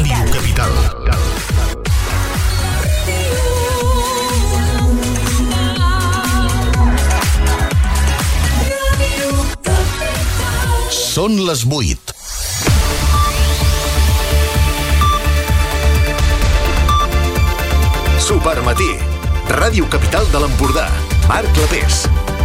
Ràdio Capital. Són les 8. Supermatí. Ràdio Capital de l'Empordà. Marc Clapés.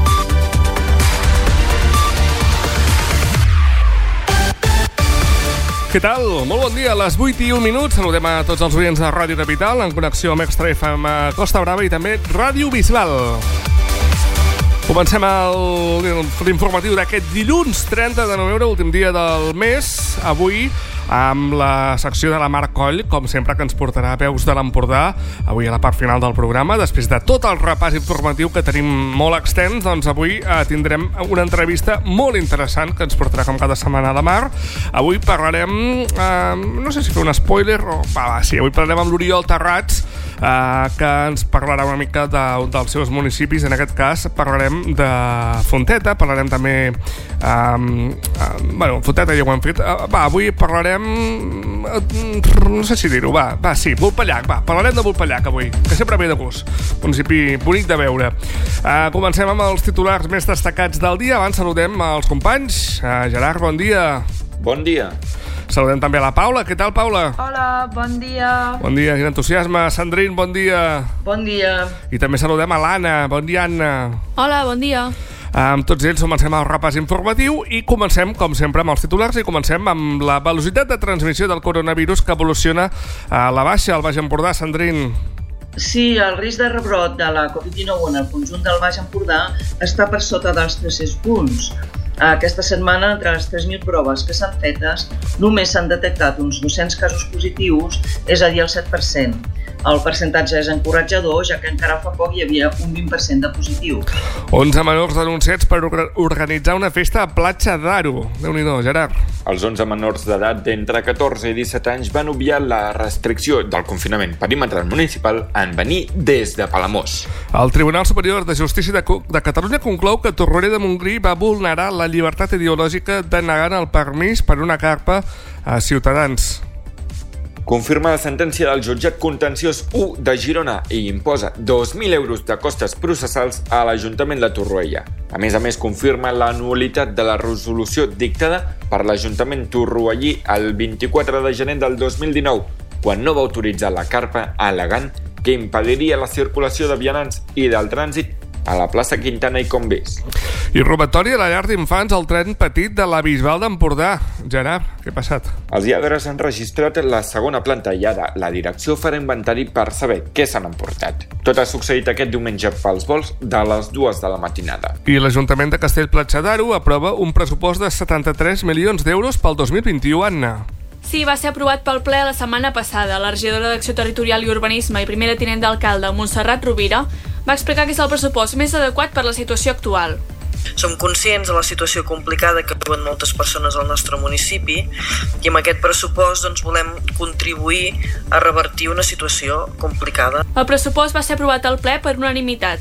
Què tal? Molt bon dia, a les 8:01. Saludem a tots els oients de Ràdio Capital en connexió amb Extra FM a Costa Brava i també Ràdio Bisbal. Comencem l'informatiu d'aquest dilluns 30 de novembre, últim dia del mes. Avui amb la secció de la Mar Coll, com sempre, que ens portarà a Veus de l'Empordà, avui a la part final del programa. Després de tot el repàs informatiu que tenim molt extens, doncs avui tindrem una entrevista molt interessant que ens portarà com cada setmana a la Mar. Avui parlarem, no sé si fer un spoiler o... sí, avui parlarem amb l'Oriol Terrats, que ens parlarà una mica dels seus municipis. En aquest cas parlarem de Fonteta, parlarem també... Fonteta ja ho hem fet. Avui parlarem... no sé si dir-ho, sí, Vulpellac, parlarem de Vulpellac avui, que sempre ve de gust, municipi bonic de veure. Comencem amb els titulars més destacats del dia. Abans saludem els companys. Gerard, bon dia. Bon dia. Saludem també a la Paula. Què tal, Paula? Hola, bon dia. Bon dia, quin entusiasme. Sandrine, bon dia. Bon dia. I també saludem a l'Anna. Bon dia, Anna. Hola, bon dia. Amb tots ells comencem el repàs informatiu i comencem, com sempre, amb els titulars i comencem amb la velocitat de transmissió del coronavirus que evoluciona a la baixa al Baix Empordà. Sandrine. Sí, el risc de rebrot de la Covid-19 en el conjunt del Baix Empordà està per sota dels 300 punts. Aquesta setmana, entre les 3.000 proves que s'han fetes, només s'han detectat uns 200 casos positius, és a dir, el 7%. El percentatge és encoratjador, ja que encara fa poc hi havia un 20% de positiu. 11 menors denunciats per organitzar una festa a Platja d'Aro. Déu-n'hi-do, Gerard. Els 11 menors d'edat d'entre 14 i 17 anys van obviar la restricció del confinament perimetral municipal en venir des de Palamós. El Tribunal Superior de Justícia de Catalunya conclou que Torroella de Montgrí va vulnerar la llibertat ideològica denegant el permís per una carpa a Ciutadans. Confirma la sentència del jutjat contenciós 1 de Girona i imposa 2.000 euros de costes processals a l'Ajuntament de Torroella. A més, confirma la nul·litat de la resolució dictada per l'Ajuntament torroellí el 24 de gener del 2019, quan no va autoritzar la carpa al·legant que impediria la circulació de vianants i del trànsit a la plaça Quintana i Convés. I robatori a la llar d'infants al tren petit de la Bisbal d'Empordà. Gerard, què ha passat? Els lladres han registrat la segona planta i ara la direcció farà inventari per saber què s'han emportat. Tot ha succeït aquest diumenge pels vols de les 2 de la matinada. I l'Ajuntament de Castellplatja d'Aro aprova un pressupost de 73 milions d'euros pel 2021, Anna. Sí, va ser aprovat pel ple la setmana passada. La regidora d'Acció Territorial i Urbanisme i primera tinent d'alcalde, Montserrat Rovira, va explicar que és el pressupost més adequat per la situació actual. Som conscients de la situació complicada que viuen moltes persones al nostre municipi i amb aquest pressupost volem contribuir a revertir una situació complicada. El pressupost va ser aprovat al ple per unanimitat.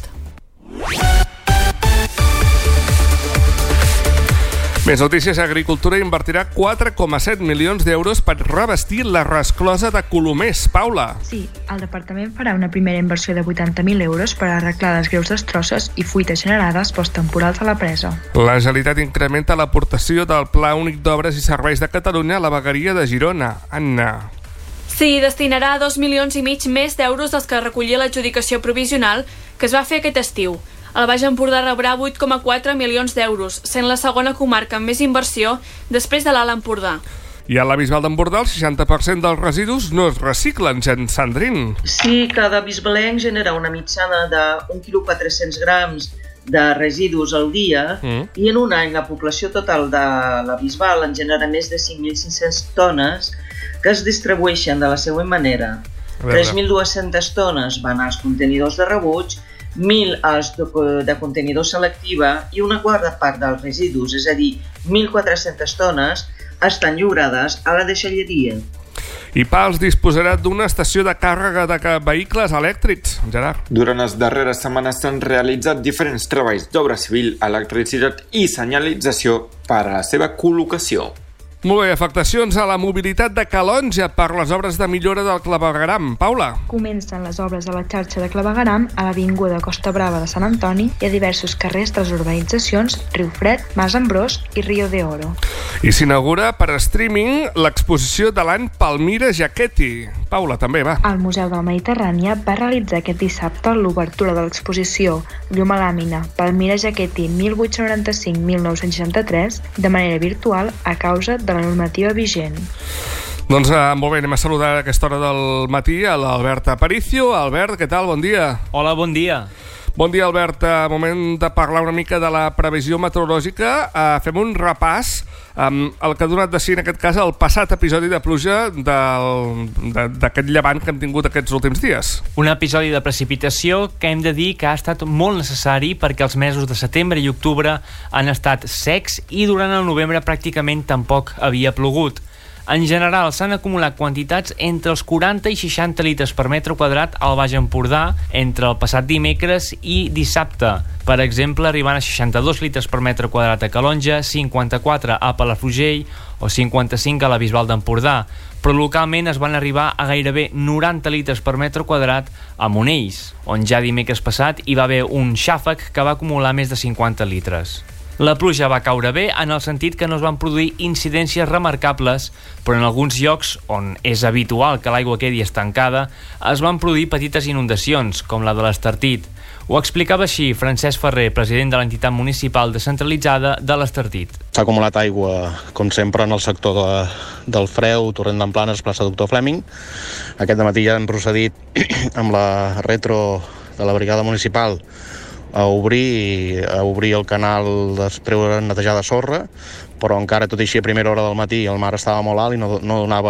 Més notícies. Agricultura invertirà 4,7 milions d'euros per revestir la resclosa de Colomers. Paula. Sí, el departament farà una primera inversió de 80.000 euros per arreglar les greus destrosses i fuites generades pels temporals a la presa. La Generalitat incrementa l'aportació del Pla Únic d'Obres i Serveis de Catalunya a la vegueria de Girona. Anna. Sí, destinarà 2,5 milions més d'euros dels que recollia l'adjudicació provisional que es va fer aquest estiu. El Baix Empordà rebrà 8,4 milions d'euros, sent la segona comarca amb més inversió després de l'Alt Empordà. I a la Bisbal d'Empordà el 60% dels residus no es reciclen, Sandrine. Sí, cada bisbalenc genera una mitjana de 1,4 grams de residus al dia i en un any la població total de la Bisbal en genera més de 5.500 tones que es distribueixen de la següent manera. 3.200 tones van als contenidors de rebuig, 1.000 als de contenidor selectiva i una quarta part dels residus, és a dir, 1.400 tones, estan lliurades a la deixalleria. I Pals disposarà d'una estació de càrrega de vehicles elèctrics. Gerard. Durant les darreres setmanes s'han realitzat diferents treballs d'obra civil, electricitat i senyalització per a la seva col·locació. Molt bé, afectacions a la mobilitat de Calonge per les obres de millora del clavegueram. Paula. Comencen les obres de la xarxa de clavegueram a l'avinguda Costa Brava de Sant Antoni i a diversos carrers de les urbanitzacions Riu Fred, Mas Ambrós i Rio de Oro. I s'inaugura per streaming l'exposició de l'any Palmira Giachetti. Paula, també, va. El Museu de la Mediterrània va realitzar aquest dissabte l'obertura de l'exposició Llum a làmina, Palmira Giachetti 1895-1963 de manera virtual a causa de la normativa vigent. Doncs molt bé, anem a saludar a aquesta hora del matí a l'Albert Aparicio. Albert, què tal? Bon dia. Hola, bon dia. Bon dia, Albert. Moment de parlar una mica de la previsió meteorològica. Fem un repàs el que ha donat de si, en aquest cas, el passat episodi de pluja d'aquest llevant que hem tingut aquests últims dies. Un episodi de precipitació que hem de dir que ha estat molt necessari perquè els mesos de setembre i octubre han estat secs i durant el novembre pràcticament tampoc havia plogut. En general, s'han acumulat quantitats entre els 40 i 60 litres per metre quadrat al Baix Empordà entre el passat dimecres i dissabte. Per exemple, arribant a 62 litres per metre quadrat a Calonge, 54 a Palafrugell o 55 a la Bisbal d'Empordà. Però localment es van arribar a gairebé 90 litres per metre quadrat a Monells, on ja dimecres passat hi va haver un xàfec que va acumular més de 50 litres. La pluja va caure bé en el sentit que no es van produir incidències remarcables, però en alguns llocs on és habitual que l'aigua quedi estancada es van produir petites inundacions, com la de l'Estartit. Ho explicava així Francesc Ferrer, president de l'entitat municipal descentralitzada de l'Estartit. S'ha acumulat aigua, com sempre, en el sector del Freu, Torrent d'en Planes, plaça Doctor Fleming. Aquest dematí ja hem procedit amb la retro de la brigada municipal a obrir el canal després de netejar de sorra, però encara tot i així a primera hora del matí el mar estava molt alt i no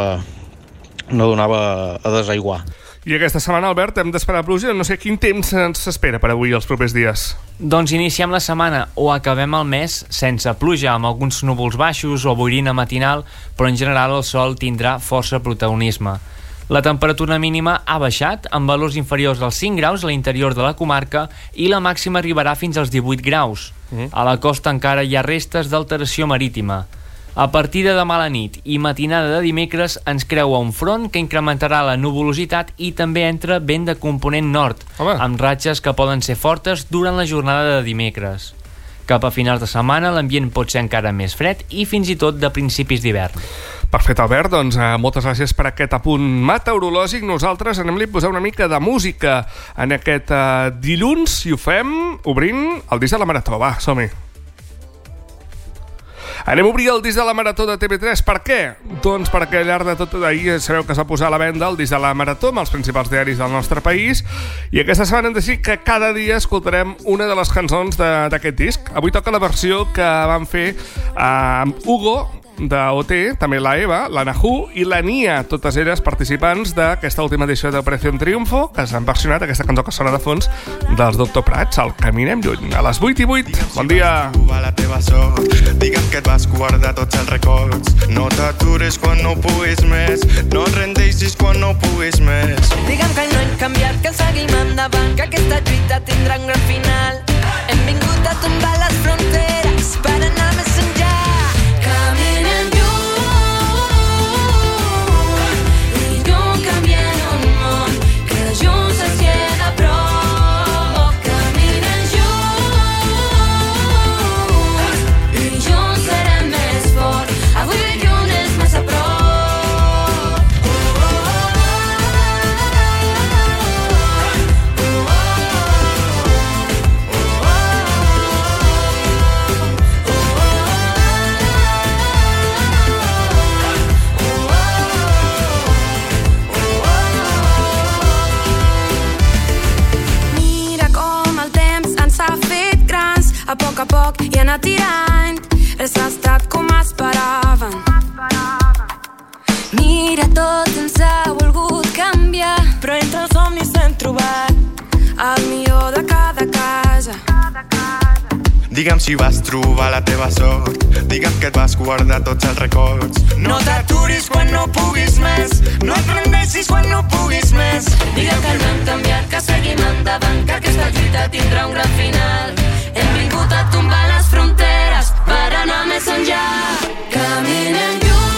donava a desaiguar. I aquesta setmana, Albert, hem d'esperar pluja. No sé quin temps ens s'espera per avui els propers dies. Doncs iniciem la setmana o acabem el mes sense pluja, amb alguns núvols baixos o boirina matinal, però en general el sol tindrà força protagonisme. La temperatura mínima ha baixat amb valors inferiors als 5 graus a l'interior de la comarca i la màxima arribarà fins als 18 graus. A la costa encara hi ha restes d'alteració marítima. A partir de demà a la nit i matinada de dimecres ens creua un front que incrementarà la nuvolositat i també entra vent de component nord, amb ratxes que poden ser fortes durant la jornada de dimecres. Cap a finals de setmana l'ambient pot ser encara més fred i fins i tot de principis d'hivern. Perfecte, Albert, doncs moltes gràcies per aquest apunt meteorològic. Nosaltres anem-li a posar una mica de música en aquest dilluns i ho fem obrint el disc de la Marató. Va, som-hi. Anem a obrir el disc de la Marató de TV3. Per què? Doncs perquè al llarg de tot d'ahir sabeu que es va posar a la venda el disc de la Marató amb els principals diaris del nostre país i aquesta setmana hem decidit que cada dia escoltarem una de les cançons d'aquest disc. Avui toca la versió que van fer amb Hugo d'OT, també la Eva, la Nahu i la Nia, totes elles participants d'aquesta última edició d'Operació Triunfo, que s'han versionat aquesta cançó que sona de fons dels Doctor Prats, El Caminem Lluny. A les 8:08, bon dia. Digue'm que et vas guardar tots els records. No t'aturis quan no puguis més. No et rendeixis quan no puguis més. Digue'm que no hem canviat, que seguim endavant, que aquesta lluita tindrà un gran final. Hem vingut a tombar les fronteres per anar més enllà. Caminem lluny i lluny canviem un món que junts ens queda a prop. Caminem lluny i junts serem més forts. Avui lluny és massa prop. A poc i anar tirant. Res ha estat com esperaven. Mira, tot ens ha volgut canviar, però entre els somnis hem trobat el millor de cada casa. Digue'm si vas trobar la teva sort. Digue'm que et vas guardar tots els records. No t'aturis quan no puguis més. No et rendeixis quan no puguis més. Digue'm que no hem canviat, que seguim endavant, que aquesta lluita tindrà un gran final. Hem vingut a tombar les fronteres per anar més enllà. Caminem lluny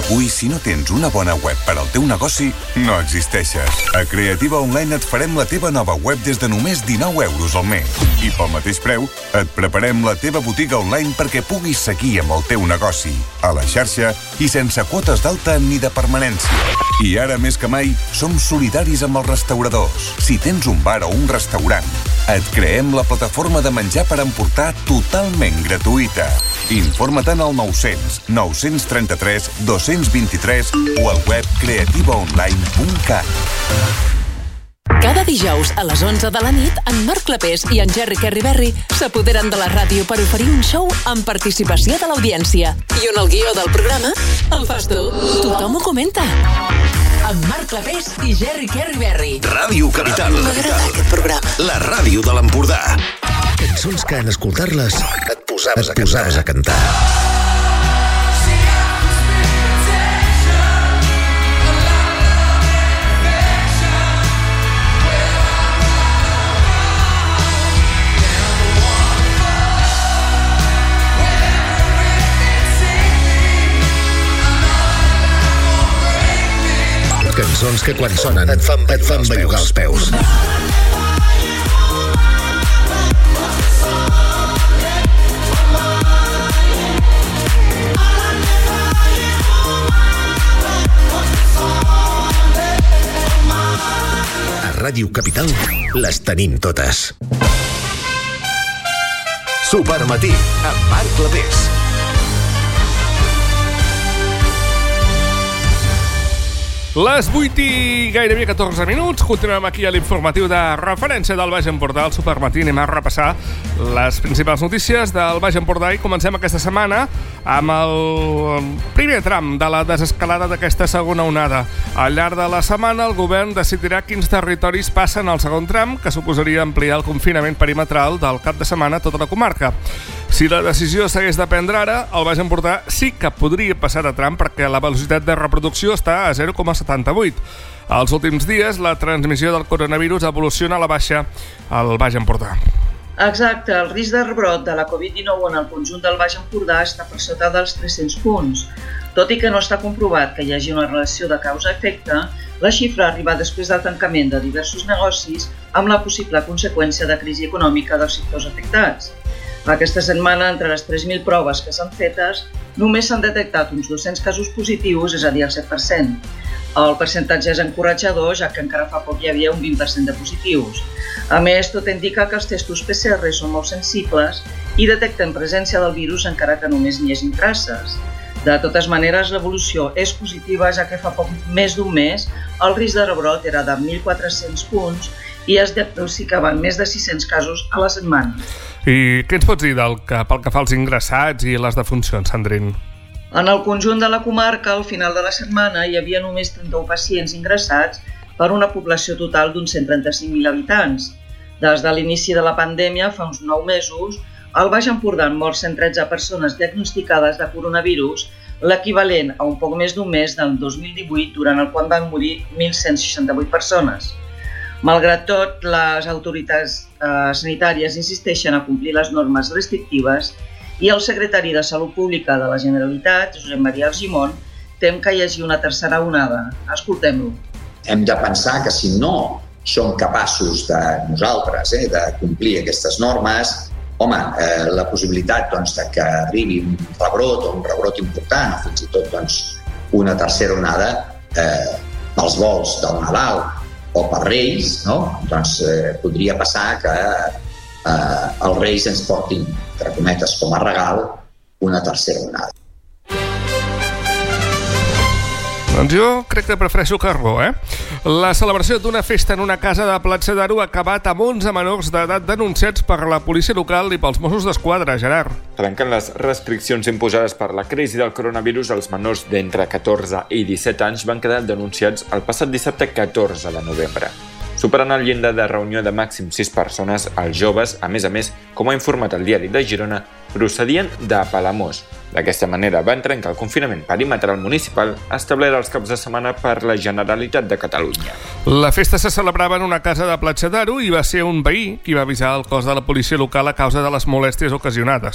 Avui, si no tens una bona web per al teu negoci, no existeixes. A Creativa Online et farem la teva nova web des de només 19 euros al mes. I pel mateix preu, et preparem la teva botiga online perquè puguis seguir amb el teu negoci, a la xarxa i sense quotes d'alta ni de permanència. I ara, més que mai, som solidaris amb els restauradors. Si tens un bar o un restaurant, et creem la plataforma de menjar per emportar totalment gratuïta. Informa-te'n al 900 933 223 o al web creativaonline.cat. Cada dijous a les 11 de la nit, en Marc Clapés i en Jerry Kerryberry s'apoderen de la ràdio per oferir un show amb participació de l'audiència. I on el guió del programa el fas tu. Tothom ho comenta. Amb Marc Clapés i Jerry Kerryberry. Ràdio Capital. M'agrada aquest programa. La ràdio de l'Empordà. Cançons que en escoltar-les et posaves a cantar. Cançons que quan sonen et fan bellugar els peus. A Ràdio Capital les tenim totes. Supermatí, amb Marc Clapés. Les 8 i gairebé 14 minuts. Continuem aquí a l'informatiu de referència del Baix Empordà, al Supermatí. Anem a repassar les principals notícies del Baix Empordà i comencem aquesta setmana amb el primer tram de la desescalada d'aquesta segona onada. Al llarg de la setmana, el govern decidirà quins territoris passen al segon tram, que suposaria ampliar el confinament perimetral del cap de setmana a tota la comarca. Si la decisió s'hagués de prendre ara, el Baix Empordà sí que podria passar de tram perquè la velocitat de reproducció està a 0,78. Els últims dies, la transmissió del coronavirus evoluciona a la baixa al Baix Empordà. Exacte, el risc de rebrot de la Covid-19 en el conjunt del Baix Empordà està per sota dels 300 punts. Tot i que no està comprovat que hi hagi una relació de causa-efecte, la xifra arriba després del tancament de diversos negocis amb la possible conseqüència de crisi econòmica dels sectors afectats. Aquesta setmana, entre les 3.000 proves que s'han fetes, només s'han detectat uns 200 casos positius, és a dir, el 7%. El percentatge és encoratjador, ja que encara fa poc hi havia un 20% de positius. A més, tot indica que els testos PCR són molt sensibles i detecten presència del virus encara que només n'hi hagin traces. De totes maneres, l'evolució és positiva, ja que fa poc més d'un mes el risc de rebrot era de 1.400 punts i es diagnosticaven més de 600 casos a la setmana. I què ens pots dir pel que fa als ingressats i les defuncions, Sandrine? En el conjunt de la comarca, al final de la setmana, hi havia només 31 pacients ingressats per una població total d'uns 135.000 habitants. Des de l'inici de la pandèmia, fa uns 9 mesos, al Baix Empordà han mort 113 persones diagnosticades de coronavirus, l'equivalent a un poc més d'un mes del 2018, durant el qual van morir 1.168 persones. Malgrat tot, les autoritats sanitàries insisteixen a complir les normes restrictives i el secretari de Salut Pública de la Generalitat, Josep Maria Argimon, tem que hi hagi una tercera onada. Escoltem-lo. Hem de pensar que si no som capaços de nosaltres de complir aquestes normes, la possibilitat de que arribi un rebrot o un rebrot important, o fins i tot una tercera onada pels vols del Nadal o per Reis, podria passar que els Reis ens portin, entre cometes, com a regal, una tercera onada. Doncs jo crec que prefereixo carbó, La celebració d'una festa en una casa de Platja d'Aro ha acabat amb 11 menors d'edat denunciats per la policia local i pels Mossos d'Esquadra, Gerard. Trencant les restriccions imposades per la crisi del coronavirus, els menors d'entre 14 i 17 anys van quedar denunciats el passat dissabte 14 de novembre. Superant el llindar de reunió de màxim 6 persones, els joves, a més, com ha informat el diari de Girona, procedien de Palamós. D'aquesta manera van trencar el confinament perimetral municipal establert els caps de setmana per la Generalitat de Catalunya. La festa se celebrava en una casa de Platja d'Aro i va ser un veí qui va avisar el cos de la policia local a causa de les molèsties ocasionades.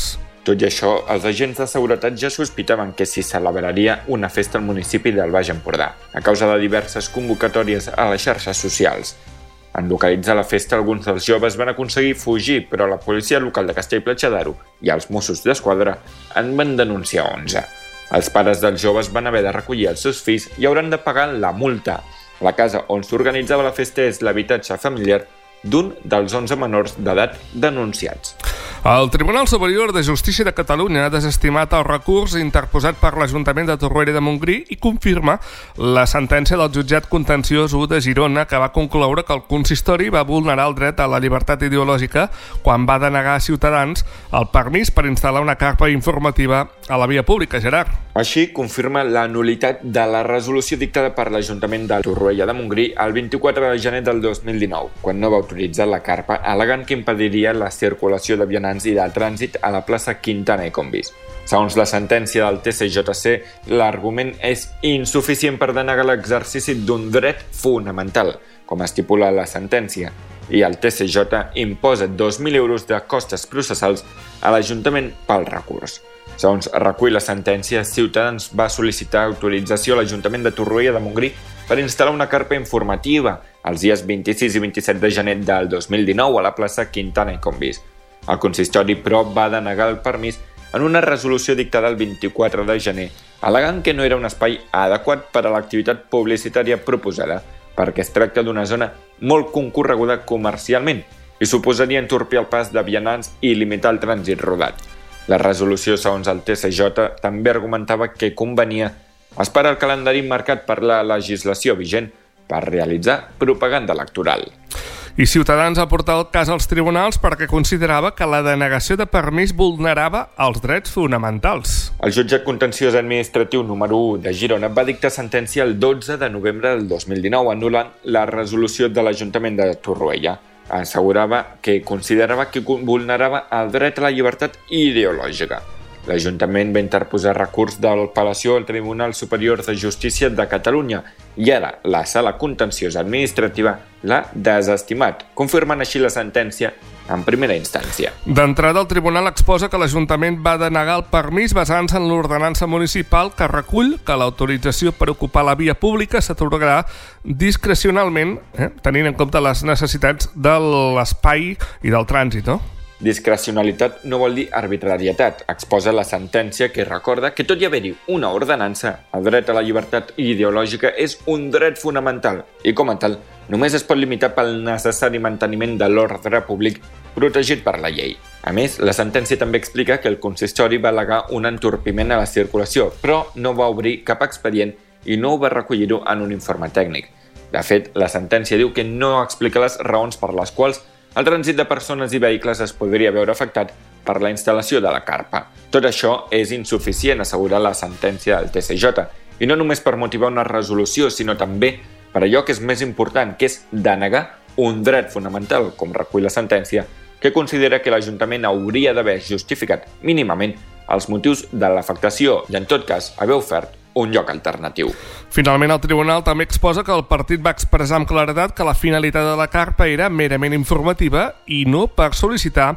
Tot i això, els agents de seguretat ja sospitaven que s'hi celebraria una festa al municipi del Baix Empordà, a causa de diverses convocatòries a les xarxes socials. En localitzar la festa, alguns dels joves van aconseguir fugir, però la policia local de Castell-Platja d'Aro i els Mossos d'Esquadra en van denunciar 11. Els pares dels joves van haver de recollir els seus fills i hauran de pagar la multa. La casa on s'organitzava la festa és l'habitatge familiar d'un dels 11 menors d'edat denunciats. El Tribunal Superior de Justícia de Catalunya ha desestimat el recurs interposat per l'Ajuntament de Torroella de Montgrí i confirma la sentència del jutjat contenciós 1 de Girona, que va concloure que el consistori va vulnerar el dret a la llibertat ideològica quan va denegar a Ciutadans el permís per instal·lar una carpa informativa a la via pública. Gerard. Així, confirma la nul·litat de la resolució dictada per l'Ajuntament de Torroella de Montgrí el 24 de gener del 2019, quan no va autoritzar la carpa, al·legant que impediria la circulació de vianants i de trànsit a la plaça Quintana i Combis. Segons la sentència del TCJC, l'argument és insuficient per denegar l'exercici d'un dret fonamental, com estipula la sentència, i el TCJ imposa 2.000 euros de costes processals a l'Ajuntament pel recurs. Segons recull la sentència, Ciutadans va sol·licitar autorització a l'Ajuntament de Torroella de Montgrí per instal·lar una carpa informativa els dies 26 i 27 de gener del 2019 a la plaça Quintana i Combis. El consistori, però, va denegar el permís en una resolució dictada el 24 de gener, al·legant que no era un espai adequat per a l'activitat publicitària proposada, perquè es tracta d'una zona molt concorreguda comercialment i suposaria entorpir el pas de vianants i limitar el trànsit rodat. La resolució, segons el TCJ, també argumentava que convenia esperar el calendari marcat per la legislació vigent per realitzar propaganda electoral. I Ciutadans ha portat el cas als tribunals perquè considerava que la denegació de permís vulnerava els drets fonamentals. El jutjat contenciós administratiu número 1 de Girona va dictar sentència el 12 de novembre del 2019, anul·lant la resolució de l'Ajuntament de Torroella. Considerava que vulnerava el dret a la llibertat ideològica. L'Ajuntament va interposar recurs d'apel·lació al Tribunal Superior de Justícia de Catalunya i ara la Sala Contenciosa Administrativa l'ha desestimat, confirmant així la sentència en primera instància. D'entrada, el tribunal exposa que l'Ajuntament va denegar el permís basant-se en l'ordenança municipal que recull que l'autorització per ocupar la via pública s'atorgarà discrecionalment, tenint en compte les necessitats de l'espai i del trànsit, no? Discrecionalitat no vol dir arbitrarietat. Exposa la sentència que recorda que tot i haver-hi una ordenança, el dret a la llibertat ideològica és un dret fonamental i, com a tal, només es pot limitar pel necessari manteniment de l'ordre públic protegit per la llei. A més, la sentència també explica que el consistori va al·legar un entorpiment a la circulació, però no va obrir cap expedient i no va recollir-ho en un informe tècnic. De fet, la sentència diu que no explica les raons per les quals el trànsit de persones i vehicles es podria veure afectat per la instal·lació de la carpa. Tot això és insuficient, assegura la sentència del TCJ, i no només per motivar una resolució, sinó també per allò que és més important, que és denegar un dret fonamental, com recull la sentència, que considera que l'Ajuntament hauria d'haver justificat mínimament els motius de l'afectació i, en tot cas, haver ofert un lloc alternatiu. Finalment, el tribunal també exposa que el partit va expressar amb claredat que la finalitat de la carpa era merament informativa i no per sol·licitar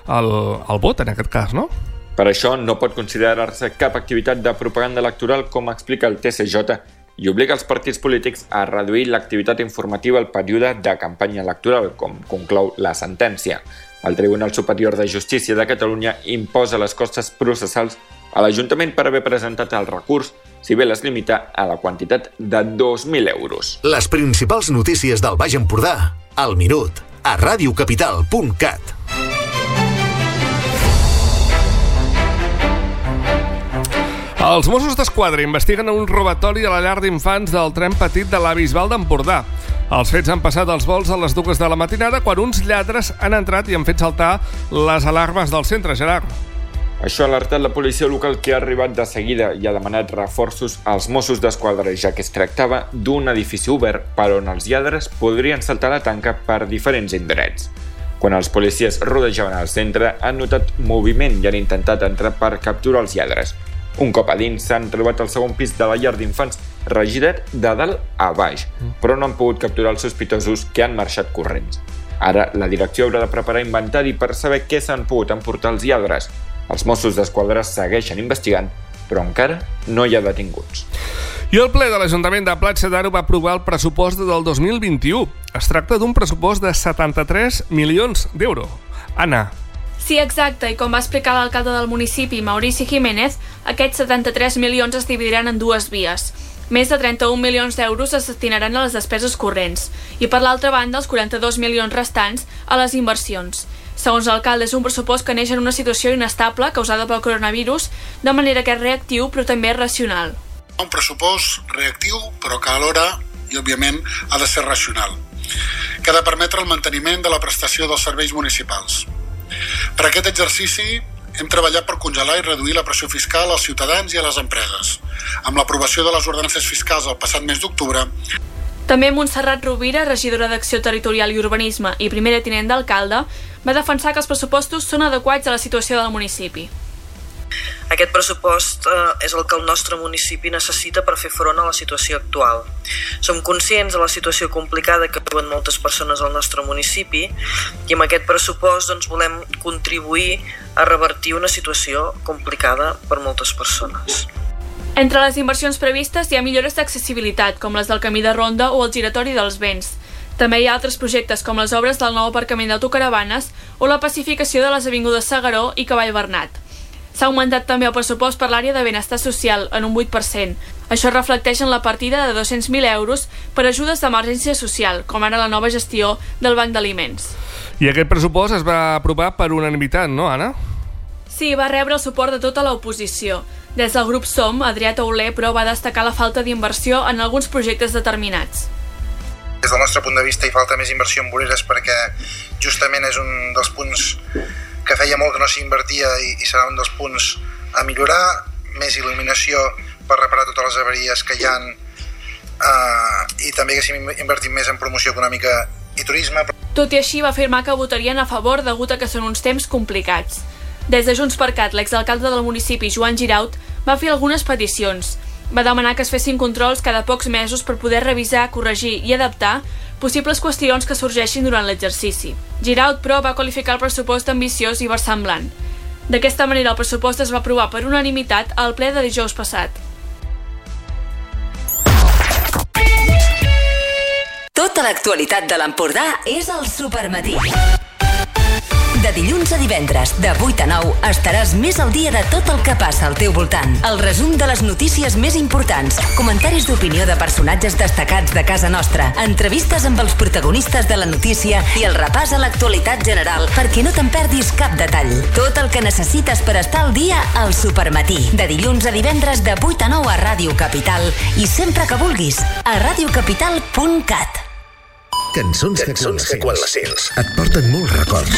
el vot, en aquest cas, no? Per això no pot considerar-se cap activitat de propaganda electoral, com explica el TCJ, i obliga els partits polítics a reduir l'activitat informativa al període de campanya electoral, com conclou la sentència. El Tribunal Superior de Justícia de Catalunya imposa les costes processals a l'Ajuntament per haver presentat el recurs, si bé les limita a la quantitat de 2.000 euros. Les principals notícies del Baix Empordà, al minut, a radiocapital.cat. Els Mossos d'Esquadra investiguen un robatori a la llar d'infants del tren petit de la Bisbal d'Empordà. Els fets han passat als vols a les 2 de la matinada quan uns lladres han entrat i han fet saltar les alarmes del centre, Gerard. Això ha alertat la policia local, que ha arribat de seguida i ha demanat reforços als Mossos d'Esquadra, ja que es tractava d'un edifici obert per on els lladres podrien saltar la tanca per diferents indrets. Quan els policies rodejaven el centre, han notat moviment i han intentat entrar per capturar els lladres. Un cop a dins, s'han trobat al segon pis de la llar d'infants, regirat de dalt a baix, però no han pogut capturar els sospitosos, que han marxat corrents. Ara, la direcció haurà de preparar inventari per saber què s'han pogut emportar els lladres. Els Mossos d'Esquadra segueixen investigant, però encara no hi ha detinguts. I el ple de l'Ajuntament de Platja d'Aro va aprovar el pressupost del 2021. Es tracta d'un pressupost de 73 milions d'euros. Anna. Sí, exacte, i com va explicar l'alcalde del municipi, Maurici Jiménez, aquests 73 milions es dividiran en dues vies. Més de 31 milions d'euros es destinaran a les despeses corrents i, per l'altra banda, els 42 milions restants a les inversions. Segons l'alcalde, és un pressupost que neix en una situació inestable causada pel coronavirus, de manera que és reactiu però també racional. Un pressupost reactiu, però que alhora, i òbviament, ha de ser racional, que ha de permetre el manteniment de la prestació dels serveis municipals. Per aquest exercici hem treballat per congelar i reduir la pressió fiscal als ciutadans i a les empreses. Amb l'aprovació de les ordenances fiscals el passat mes d'octubre, també Montserrat Rovira, regidora d'Acció Territorial i Urbanisme i primera tinent d'alcalde, va defensar que els pressupostos són adequats a la situació del municipi. Aquest pressupost és el que el nostre municipi necessita per fer front a la situació actual. Som conscients de la situació complicada que viuen moltes persones al nostre municipi i amb aquest pressupost volem contribuir a revertir una situació complicada per moltes persones. Entre les inversions previstes hi ha millores d'accessibilitat, com les del camí de ronda o el giratori dels Vents. També hi ha altres projectes com les obres del nou aparcament d'autocaravanes o la pacificació de les avingudes Segaró i Cavall Bernat. S'ha augmentat també el pressupost per l'àrea de benestar social en un 8%. Això reflecteix en la partida de 200.000 euros per ajudes d'emergència social, com ara la nova gestió del Banc d'Aliments. I aquest pressupost es va aprovar per unanimitat, no, Anna? Sí, va rebre el suport de tota l'oposició. Des del grup SOM, Adrià Tauler, però, va destacar la falta d'inversió en alguns projectes determinats. Des del nostre punt de vista hi falta més inversió en voreres perquè justament és un dels punts que feia molt que no s'invertia i serà un dels punts a millorar, més il·luminació per reparar totes les avaries que hi ha i també haguéssim invertit més en promoció econòmica i turisme. Tot i així va afirmar que votarien a favor degut a que són uns temps complicats. Des de Junts per Cat, l'exalcalde del municipi, Joan Giraut, va fer algunes peticions. Va demanar que es fessin controls cada pocs mesos per poder revisar, corregir i adaptar possibles qüestions que sorgeixin durant l'exercici. Giraut, però, va qualificar el pressupost ambiciós i versemblant. D'aquesta manera, el pressupost es va aprovar per unanimitat al ple de dijous passat. Tota l'actualitat de l'Empordà és al Supermatí. De dilluns a divendres, de 8 a 9, estaràs més al dia de tot el que passa al teu voltant. El resum de les notícies més importants, comentaris d'opinió de personatges destacats de casa nostra, entrevistes amb els protagonistes de la notícia i el repàs a l'actualitat general perquè no te'n perdis cap detall. Tot el que necessites per estar al dia al Supermatí. De dilluns a divendres, de 8 a 9 a Ràdio Capital i sempre que vulguis a radiocapital.cat. Cançons que quan les sents et porten molts records.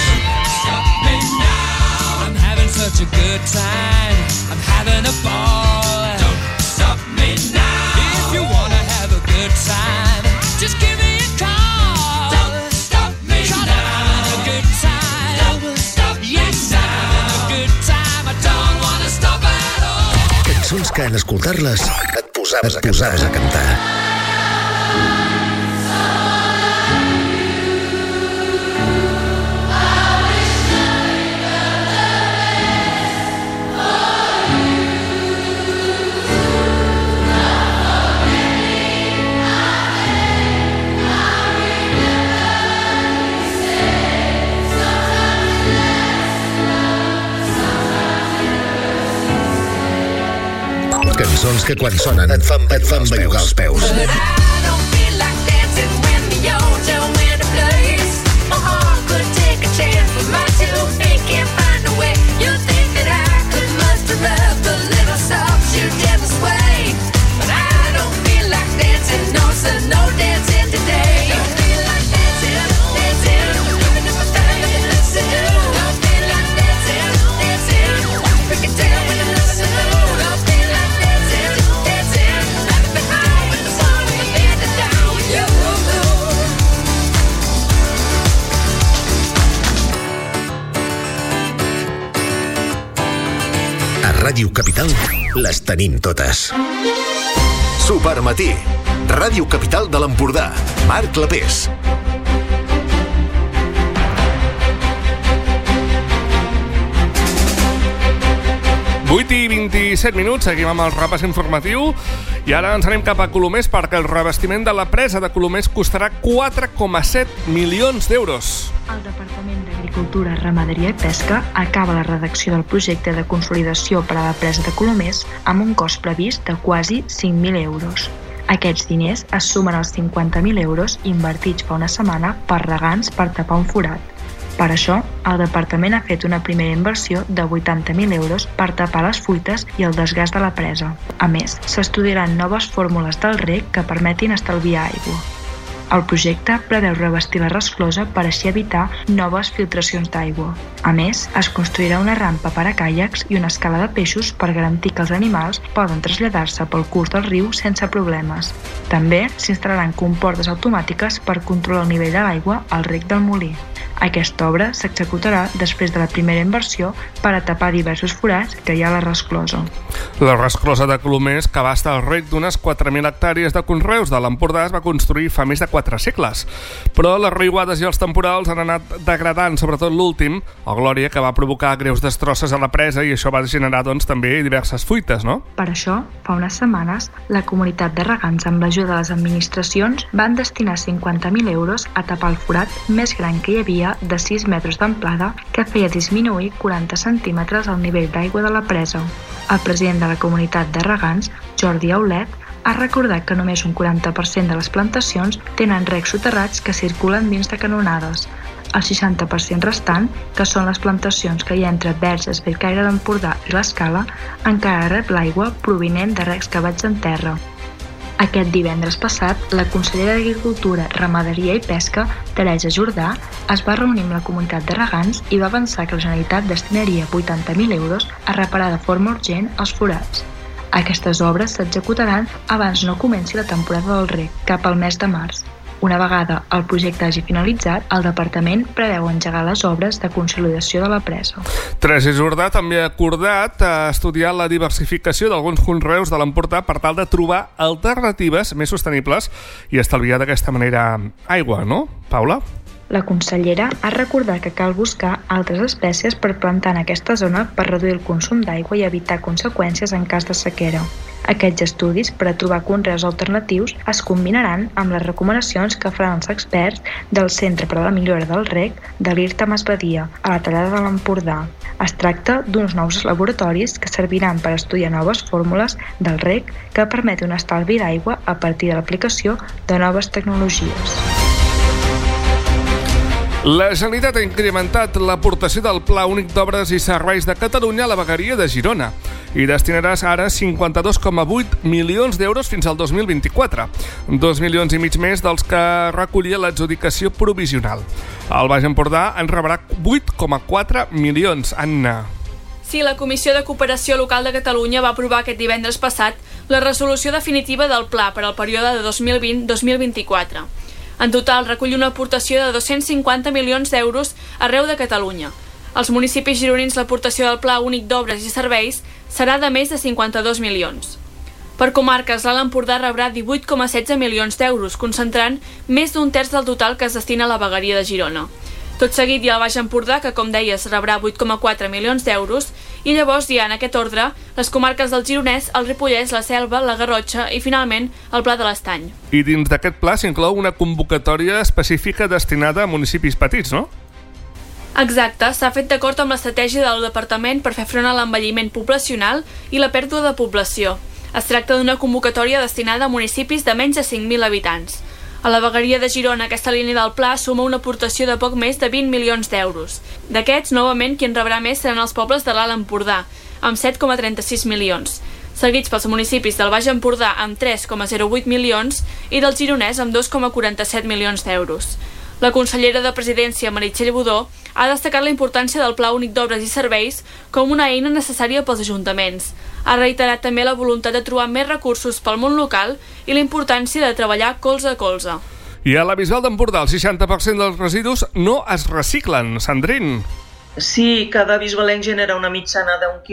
I'm having such a good time. I'm having a ball. Don't stop me now. If you wanna have a good time, just give me a call. Don't stop me now. I'm having a good time. Don't stop me now. Yes, I'm having a good time. I don't wanna stop at all. Cançons que en escoltar-les et posaves a cantar. Cançons que quan sonen et fan bellugar els peus. Ràdio Capital les tenim totes. Supermatí. Ràdio Capital de l'Empordà. Marc Clapés. 8:27, seguim amb el repàs informatiu i ara ens anem cap a Colomers perquè el revestiment de la presa de Colomers costarà 4,7 milions d'euros. El Departament d'Agricultura, Ramaderia i Pesca acaba la redacció del projecte de consolidació per a la presa de Colomers amb un cost previst de quasi 5.000 euros. Aquests diners es sumen als 50.000 euros invertits fa una setmana per regants per tapar un forat. Per això, el departament ha fet una primera inversió de 80.000 euros per tapar les fuites i el desgast de la presa. A més, s'estudiaran noves fórmules del reg que permetin estalviar aigua. El projecte preveu revestir la resclosa per així evitar noves filtracions d'aigua. A més, es construirà una rampa per a caiacs i una escala de peixos per garantir que els animals poden traslladar-se pel curs del riu sense problemes. També s'instal·laran comportes automàtiques per controlar el nivell de l'aigua al reg del molí. Aquesta obra s'executarà després de la primera inversió per a tapar diversos forats que hi ha a la resclosa. La resclosa de Colomers, que abasta el reg d'unes 4.000 hectàrees de conreus de l'Empordà, es va construir fa més de 4 segles. Però les riuades i els temporals han anat degradant, sobretot l'últim, el Glòria, que va provocar greus destrosses a la presa i això va generar també diverses fuites, no? Per això, fa unes setmanes, la comunitat de regants amb l'ajuda de les administracions van destinar 50.000 euros a tapar el forat més gran que hi havia de 6 metres d'amplada que feia disminuir 40 centímetres el nivell d'aigua de la presa. El president de la comunitat de regants, Jordi Aulet, ha recordat que només un 40% de les plantacions tenen recs soterrats que circulen dins de canonades. El 60% restant, que són les plantacions que hi ha entre Verges, Bellcaire d'Empordà i l'Escala, encara rep l'aigua provinent de recs cavats en terra. Aquest divendres passat, la consellera d'Agricultura, Ramaderia i Pesca, Teresa Jordà, es va reunir amb la comunitat de regants i va avançar que la Generalitat destinaria 80.000 euros a reparar de forma urgent els forats. Aquestes obres s'executaran abans no comenci la temporada del reg, cap al mes de març. Una vegada el projecte hagi finalitzat, el departament preveu engegar les obres de consolidació de la presa. Teresa Jordà també ha acordat estudiar la diversificació d'alguns conreus de l'Empordà per tal de trobar alternatives més sostenibles i estalviar d'aquesta manera aigua, no, Paula? La consellera ha recordat que cal buscar altres espècies per plantar en aquesta zona per reduir el consum d'aigua i evitar conseqüències en cas de sequera. Aquests estudis per a trobar conreus alternatius es combinaran amb les recomanacions que faran els experts del Centre per a la Millora del Reg de l'IRTA Masbadia, a la Tallada de l'Empordà. Es tracta d'uns nous laboratoris que serviran per estudiar noves fórmules del reg que permeten un estalvi d'aigua a partir de l'aplicació de noves tecnologies. La Generalitat ha incrementat l'aportació del Pla Únic d'Obres i Serveis de Catalunya a la vegueria de Girona i destinarà ara 52,8 milions d'euros fins al 2024, 2 milions i mig més dels que recollia l'adjudicació provisional. El Baix Empordà en rebrà 8,4 milions. Anna. Sí, la Comissió de Cooperació Local de Catalunya va aprovar aquest divendres passat la resolució definitiva del pla per al període de 2020-2024. En total, recull una aportació de 250 milions d'euros arreu de Catalunya. Als municipis gironins l'aportació del Pla Únic d'Obres i Serveis serà de més de 52 milions. Per comarques, l'Alt Empordà rebrà 18,16 milions d'euros, concentrant més d'un terç del total que es destina a la vegueria de Girona. Tot seguit hi ha el Baix Empordà, que, com deies, rebrà 8,4 milions d'euros, i llavors hi ha, en aquest ordre, les comarques del Gironès, el Ripollès, la Selva, la Garrotxa i, finalment, el Pla de l'Estany. I dins d'aquest pla s'inclou una convocatòria específica destinada a municipis petits, no? Exacte, s'ha fet d'acord amb l'estratègia del departament per fer front a l'envelliment poblacional i la pèrdua de població. Es tracta d'una convocatòria destinada a municipis de menys de 5.000 habitants. A la vegueria de Girona, aquesta línia del pla suma una aportació de poc més de 20 milions d'euros. D'aquests, novament, qui en rebrà més seran els pobles de l'Alt Empordà, amb 7,36 milions, seguits pels municipis del Baix Empordà amb 3,08 milions i del Gironès amb 2,47 milions d'euros. La consellera de Presidència, Meritxell Budó, ha destacat la importància del Pla Únic d'Obres i Serveis com una eina necessària pels ajuntaments. Ha reiterat també la voluntat de trobar més recursos pel món local i la importància de treballar colze a colze. I a la Bisbal d'Empordà, el 60% dels residus no es reciclen. Sandrine. Sí, cada bisbalenc genera una mitjana d'1,4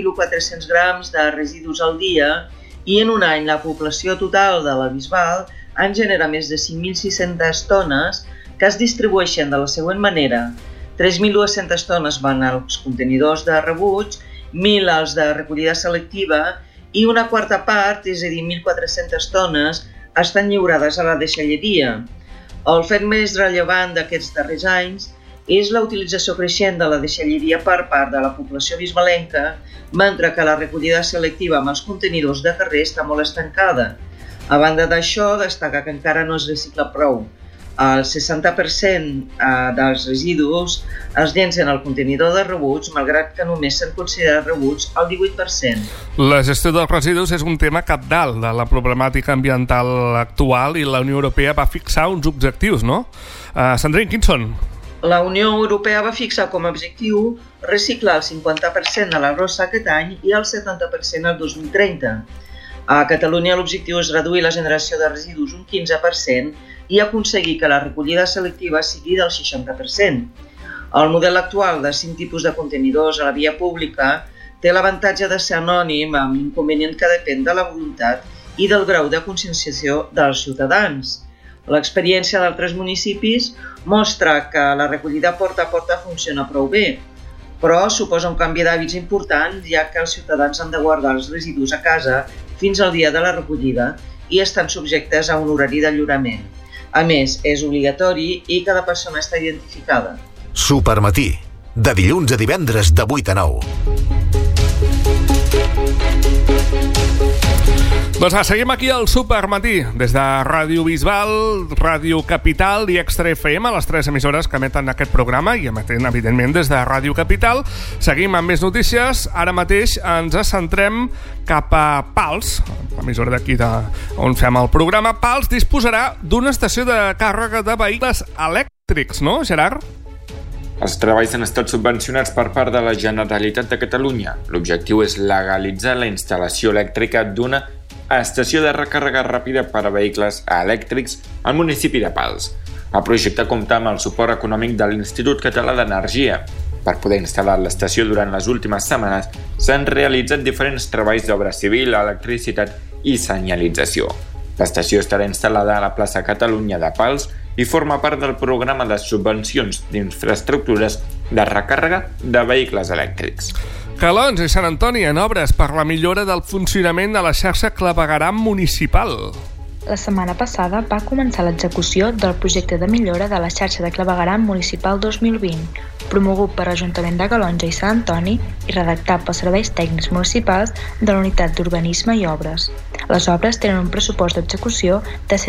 kg de residus al dia i en un any la població total de la Bisbal en genera més de 5.600 tones que es distribueixen de la següent manera. 3.200 tones van als contenidors de rebuig 1.000 els de recollida selectiva i una quarta part, és a dir, 1.400 tones, estan lliurades a la deixalleria. El fet més rellevant d'aquests darrers anys és la utilització creixent de la deixalleria per part de la població bisbalenca, mentre que la recollida selectiva amb els contenidors de carrer està molt estancada. A banda d'això, destaca que encara no es recicla prou. El 60% dels residus es llencen al contenidor de rebuig, malgrat que només se'n considera rebuig el 18%. La gestió dels residus és un tema cabdal de la problemàtica ambiental actual i la Unió Europea va fixar uns objectius, no? Sandrine, quins són? La Unió Europea va fixar com a objectiu reciclar el 50% de la brossa aquest any i el 70% el 2030. A Catalunya l'objectiu és reduir la generació de residus un 15% i aconseguir que la recollida selectiva sigui del 60%. El model actual de 5 tipus de contenidors a la via pública té l'avantatge de ser anònim, amb l'inconvenient que depèn de la voluntat i del grau de conscienciació dels ciutadans. L'experiència d'altres municipis mostra que la recollida porta a porta funciona prou bé, però suposa un canvi d'hàbits important, ja que els ciutadans han de guardar els residus a casa fins al dia de la recollida i estan subjectes a un horari de lliurament. A més, és obligatori i cada persona està identificada. Supermatí, de dilluns a divendres de 8 a 9. Doncs seguim aquí al Supermatí, des de Ràdio Bisbal, Ràdio Capital i Extra FM, les 3 emissores que emeten aquest programa i emetent, evidentment, des de Ràdio Capital. Seguim amb més notícies. Ara mateix ens centrem cap a Pals, l'emissora d'aquí on fem el programa. Pals disposarà d'una estació de càrrega de vehicles elèctrics, no, Gerard? Els treballs han estat subvencionats per part de la Generalitat de Catalunya. L'objectiu és legalitzar la instal·lació elèctrica d'una estació de recàrrega ràpida per a vehicles elèctrics al municipi de Pals. El projecte compta amb el suport econòmic de l'Institut Català d'Energia. Per poder instal·lar l'estació durant les últimes setmanes s'han realitzat diferents treballs d'obra civil, electricitat i senyalització. L'estació estarà instal·lada a la plaça Catalunya de Pals i forma part del programa de subvencions d'infraestructures de recàrrega de vehicles elèctrics. Calons i Sant Antoni en obres per la millora del funcionament de la xarxa clavegueram municipal. La setmana passada va començar l'execució del projecte de millora de la xarxa de clavegueram municipal 2020, promogut per l'Ajuntament de Calonja i Sant Antoni i redactat pels serveis tècnics municipals de la Unitat d'Urbanisme i Obres. Les obres tenen un pressupost d'execució de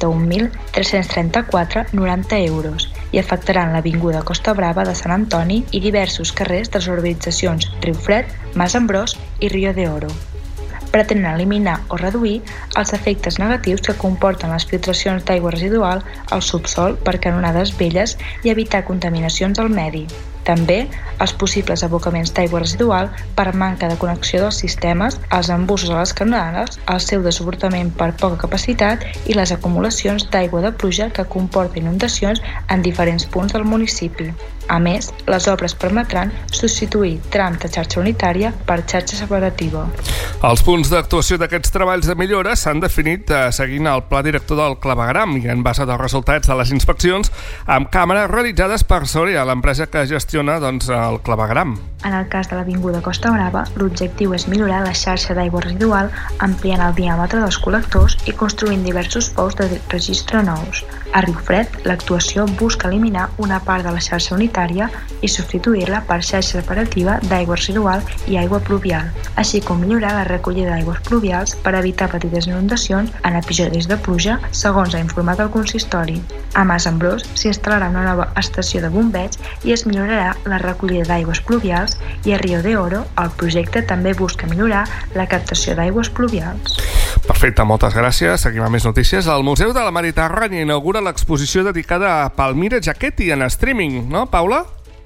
161.334,90 euros i afectaran l'Avinguda Costa Brava de Sant Antoni i diversos carrers de les urbanitzacions Riufred, Mas Ambrós i Rio de Oro. Pretenen eliminar o reduir els efectes negatius que comporten les filtracions d'aigua residual al subsol per canonades velles i evitar contaminacions al medi. També els possibles abocaments d'aigua residual per manca de connexió dels sistemes, els embussos a les canonades, el seu desbordament per poca capacitat i les acumulacions d'aigua de pluja que comporten inundacions en diferents punts del municipi. A més, les obres permetran substituir trams de xarxa unitària per xarxa separativa. Els punts d'actuació d'aquests treballs de millora s'han definit seguint el pla director del clavegueram i en base als resultats de les inspeccions amb càmeres realitzades per Soria, l'empresa que gestiona el clavegueram. En el cas de l'Avinguda Costa Brava, l'objectiu és millorar la xarxa d'aigua residual ampliant el diàmetre dels col·lectors i construint diversos pous de registre nous. A Riufred, l'actuació busca eliminar una part de la xarxa unitària i substituir-la per xarxa separativa d'aigua residual i aigua pluvial, així com millorar la recollida d'aigües pluvials per evitar petites inundacions en episodis de pluja, segons ha informat el consistori. A Mas Ambrós s'instal·larà una nova estació de bombeig i es millorarà la recollida d'aigües pluvials i a Rio de Oro el projecte també busca millorar la captació d'aigües pluvials. Perfecte, moltes gràcies. Seguim amb més notícies. El Museu de la Mediterrània inaugura l'exposició dedicada a Palmira Giachetti en streaming, no, Paula?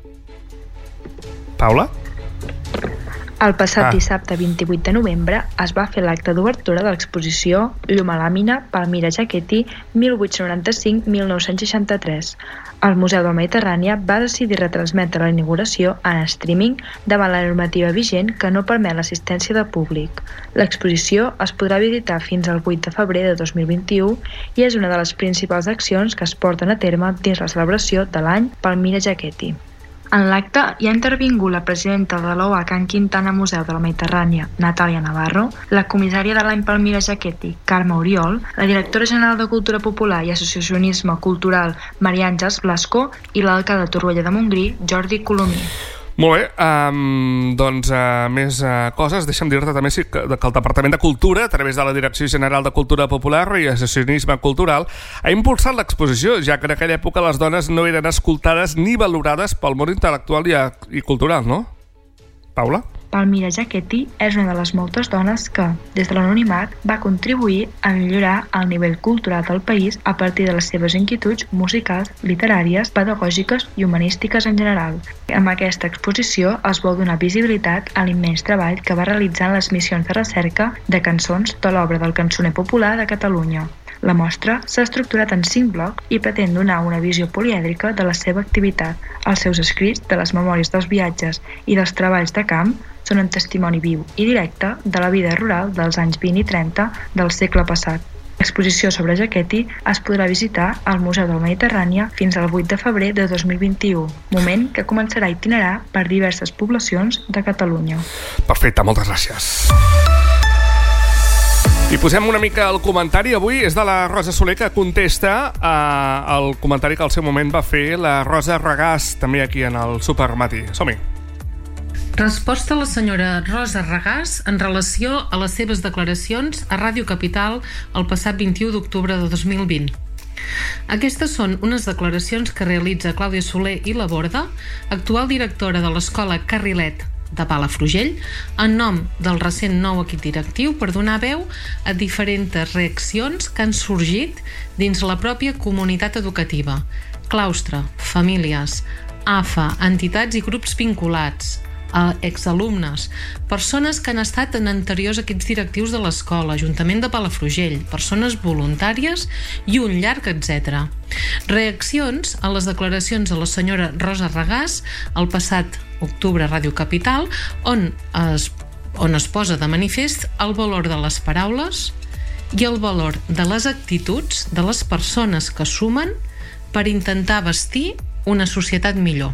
Paula? El passat dissabte 28 de novembre es va fer l'acte d'obertura de l'exposició Llum a làmina Palmira Giachetti 1895-1963. El Museu de la Mediterrània va decidir retransmetre la inauguració en streaming davant la normativa vigent que no permet l'assistència de públic. L'exposició es podrà visitar fins al 8 de febrer de 2021 i és una de les principals accions que es porten a terme dins la celebració de l'any Palmira Giachetti. En l'acte hi ha intervingut la presidenta de l'OA Can Quintana Museu de la Mediterrània, Natàlia Navarro, la comissària de l'any Palmira Jaquetti, Carme Oriol, la directora general de Cultura Popular i Associacionisme Cultural, Maria Àngels Blasco, i l'alcalde de Torroella de Montgrí, Jordi Colomí. Molt bé, doncs més coses. Deixa'm dir-te també que el Departament de Cultura, a través de la Direcció General de Cultura Popular i Associacionisme Cultural, ha impulsat l'exposició, ja que en aquella època les dones no eren escoltades ni valorades pel món intel·lectual i cultural, no? Paula? Palmira Jaquetti és una de les moltes dones que, des de l'anonimat, va contribuir a millorar el nivell cultural del país a partir de les seves inquietuds musicals, literàries, pedagògiques i humanístiques en general. Amb aquesta exposició es vol donar visibilitat a l'immens treball que va realitzar en les missions de recerca de cançons de l'obra del cançoner popular de Catalunya. La mostra s'ha estructurat en 5 blocs i pretén donar una visió polièdrica de la seva activitat. Els seus escrits, de les memòries dels viatges i dels treballs de camp, són un testimoni viu i directe de la vida rural dels anys 20 i 30 del segle passat. L'exposició sobre Jaquetti es podrà visitar al Museu de la Mediterrània fins al 8 de febrer de 2021, moment que començarà a itinerar per diverses poblacions de Catalunya. Perfecte, moltes gràcies. I posem una mica el comentari. Avui és de la Rosa Soler, que contesta al comentari que al seu moment va fer la Rosa Regàs, també aquí en el Supermatí. Som-hi. Resposta a la senyora Rosa Regàs en relació a les seves declaracions a Ràdio Capital el passat 21 d'octubre de 2020. Aquestes són unes declaracions que realitza Clàudia Soler i Laborda, actual directora de l'Escola Carrilet de Palafrugell, en nom del recent nou equip directiu, per donar veu a diferents reaccions que han sorgit dins la pròpia comunitat educativa, claustre, famílies, AFA, entitats i grups vinculats, exalumnes, persones que han estat en anteriors equips directius de l'escola, Ajuntament de Palafrugell, persones voluntàries i un llarg etc. Reaccions a les declaracions de la senyora Rosa Regàs el passat octubre a Ràdio Capital, on es posa de manifest el valor de les paraules i el valor de les actituds de les persones que sumen per intentar vestir una societat millor.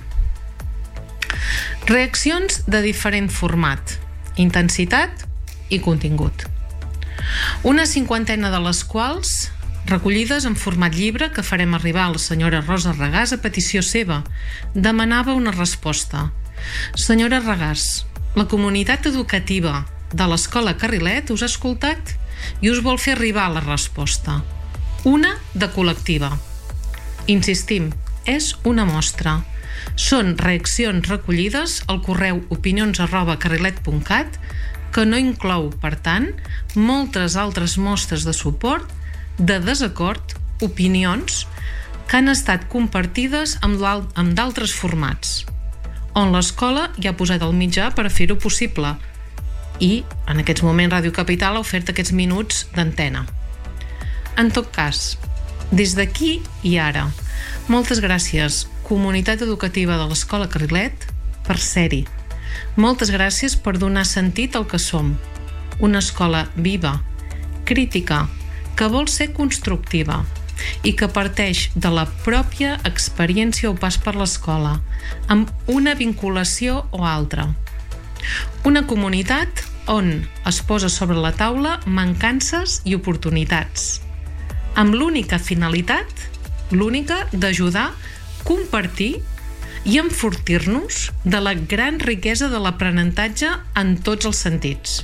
Reaccions de diferent format, intensitat i contingut. Una 50ena de les quals recollides en format llibre que farem arribar a la senyora Rosa Regàs a petició seva. Demanava una resposta. Senyora Regàs, la comunitat educativa de l'Escola Carrilet us ha escoltat i us vol fer arribar la resposta. Una de col·lectiva. Insistim, és una mostra. Són reaccions recollides al correu opinions@carrilet.cat, que no inclou, per tant, moltes altres mostres de suport, de desacord, opinions que han estat compartides amb d'altres formats, on l'escola ja ha posat el mitjà per a fer-ho possible i, en aquests moments, Ràdio Capital ha ofert aquests minuts d'antena. En tot cas, des d'aquí i ara, moltes gràcies, comunitat educativa de l'Escola Carrilet, per ser-hi. Moltes gràcies per donar sentit al que som. Una escola viva, crítica, que vol ser constructiva i que parteix de la pròpia experiència o pas per l'escola, amb una vinculació o altra. Una comunitat on es posa sobre la taula mancances i oportunitats, amb l'única finalitat, l'única d'ajudar, compartir i enfortir-nos de la gran riquesa de l'aprenentatge en tots els sentits,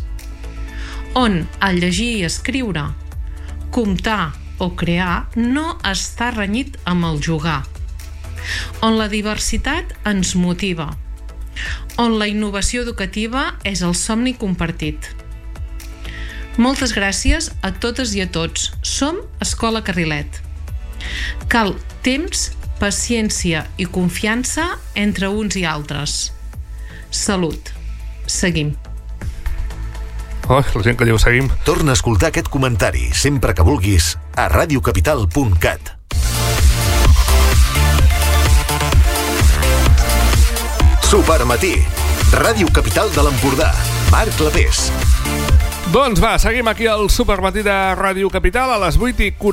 on el llegir i escriure, comptar o crear no està renyit amb el jugar, on la diversitat ens motiva, on la innovació educativa és el somni compartit. Moltes gràcies a totes i a tots. Som Escola Carrilet. Cal temps, paciència i confiança entre uns i altres. Salut. Seguim. Oh, la gent que ja ho seguim. Torna a escoltar aquest comentari sempre que vulguis a radiocapital.cat. Supermatí. Ràdio Capital de l'Empordà. Marc Clapés. Doncs va, seguim aquí al Supermatí de Ràdio Capital a les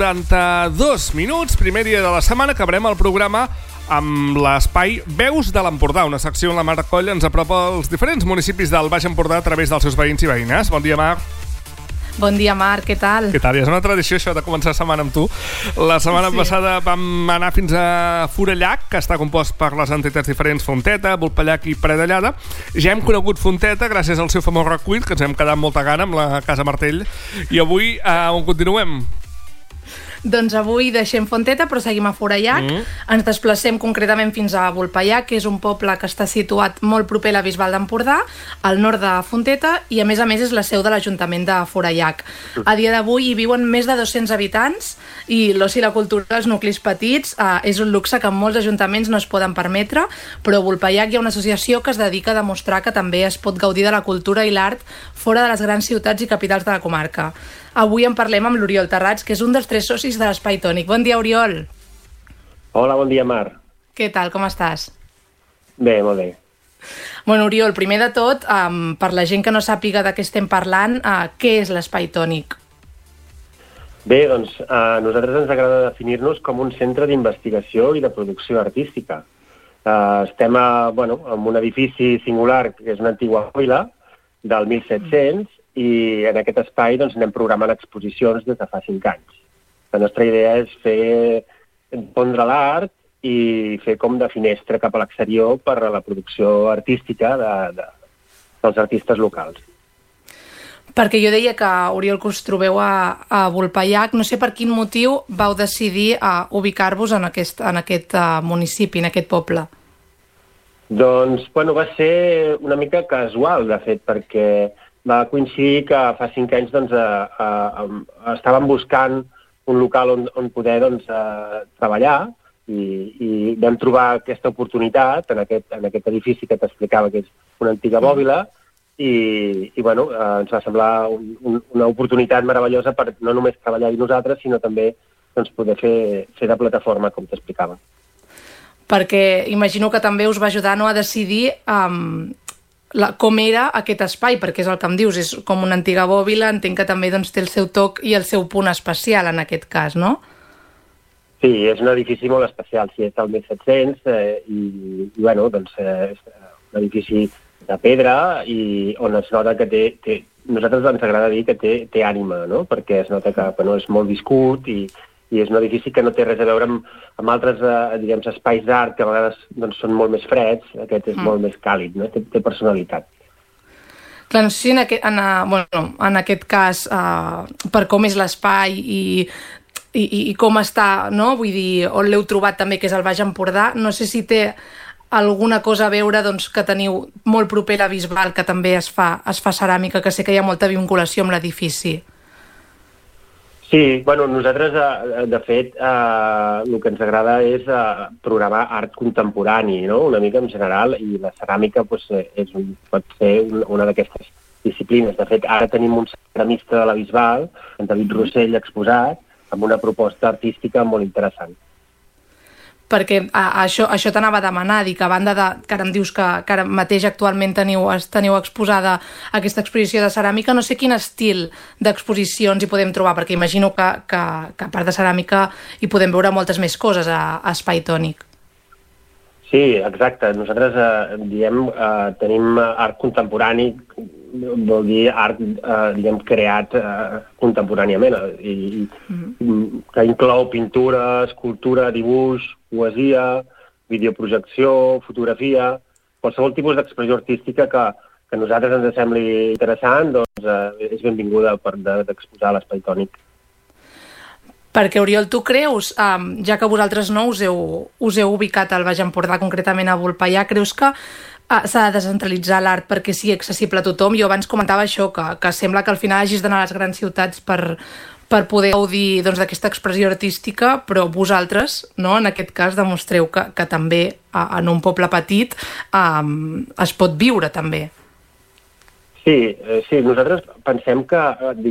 8:42. Primer dia de la setmana, acabarem el programa amb l'espai Veus de l'Empordà, una secció on la Mar Coll ens apropa als diferents municipis del Baix Empordà a través dels seus veïns i veïnes. Bon dia, Mar. Bon dia, Marc, què tal? Què tal? Ja és una tradició això de començar la setmana amb tu. La setmana passada vam anar fins a Forallac, que està compost per les entitats diferents Fonteta, Vulpellac i Predellada. Ja hem conegut Fonteta gràcies al seu famós recull, que ens hem quedat amb molta gana amb la Casa Martell. I avui on continuem? Doncs avui deixem Fonteta, però seguim a Forallac. Ens desplacem concretament fins a Vulpellac, que és un poble que està situat molt proper a la Bisbal d'Empordà, al nord de Fonteta, i a més és la seu de l'Ajuntament de Forallac. A dia d'avui hi viuen més de 200 habitants i l'oci i la cultura dels nuclis petits és un luxe que molts ajuntaments no es poden permetre, però a Vulpellac hi ha una associació que es dedica a demostrar que també es pot gaudir de la cultura i l'art fora de les grans ciutats i capitals de la comarca. Avui en parlem amb l'Oriol Terrats, que és un dels 3 socis de l'Espai Tònic. Bon dia, Oriol. Hola, bon dia, Mar. Què tal, com estàs? Bé, molt bé. Bueno, Oriol, primer de tot, per la gent que no sàpiga de què estem parlant, què és l'Espai Tònic? Bé, doncs, a nosaltres ens agrada definir-nos com un centre d'investigació i de producció artística. Estem en un edifici singular, que és una antiga vila, del 1700, i en aquest espai anem programant exposicions des de fa 5 anys. La nostra idea és fer pondre l'art i fer com de finestra cap a l'exterior per a la producció artística dels artistes locals. Perquè jo deia que, Oriol, que us trobeu a Vulpellac, no sé per quin motiu vau decidir ubicar-vos en aquest municipi, en aquest poble. Doncs, va ser una mica casual, de fet, perquè va coincidir que fa 5 anys estàvem buscant un local on poder treballar i vam trobar aquesta oportunitat en aquest edifici que t'explicava, que és una antiga bòbila, i ens va semblar una oportunitat meravellosa per no només treballar-hi nosaltres, sinó també poder fer de plataforma, com t'explicava. Perquè imagino que també us va ajudar a decidir com era aquest espai, perquè és el que em dius, és com una antiga bòbila, entenc que també té el seu toc i el seu punt especial en aquest cas, no? Sí, és un edifici molt especial, sí, és del 1700 i és un edifici de pedra i on es nota que té nosaltres ens agrada dir que té ànima, no? Perquè es nota que és molt viscut i és un edifici que no té res a veure amb altres espais d'art que a vegades són molt més freds. Aquest és molt més càlid, no? Té personalitat. Clar, no sé si en aquest cas, per com és l'espai i com està, no? Vull dir, on l'heu trobat també, que és el Baix Empordà, no sé si té alguna cosa a veure que teniu molt proper a la Bisbal, que també es fa ceràmica, que sé que hi ha molta vinculació amb l'edifici. Sí, nosaltres, de fet, el que ens agrada és programar art contemporani, no? Una mica en general, i la ceràmica pot ser una d'aquestes disciplines. De fet, ara tenim un ceramista de la Bisbal, en David Rossell, exposat, amb una proposta artística molt interessant. Perquè això t'anava a demanar, que a banda que ara em dius que ara mateix actualment teniu exposada aquesta exposició de ceràmica, no sé quin estil d'exposicions hi podem trobar, perquè imagino que a part de ceràmica hi podem veure moltes més coses a Espai Tònic. Sí, exacte. Nosaltres tenim art contemporani, vol dir art creat contemporàniament, que inclou pintura, escultura, dibuix, poesia, videoprojecció, fotografia, qualsevol tipus d'expressió artística que a nosaltres ens sembli interessant, és benvinguda d'exposar a l'Espai Tònic. Perquè, Oriol, tu creus, ja que vosaltres no us heu ubicat al Baix Empordà, concretament a Vulpellac, creus que s'ha de descentralitzar l'art perquè sigui accessible a tothom? Jo abans comentava això, que sembla que al final hagis d'anar a les grans ciutats per poder gaudir d'aquesta expressió artística, però vosaltres, en aquest cas, demostreu que també en un poble petit es pot viure també. Sí, nosaltres pensem que,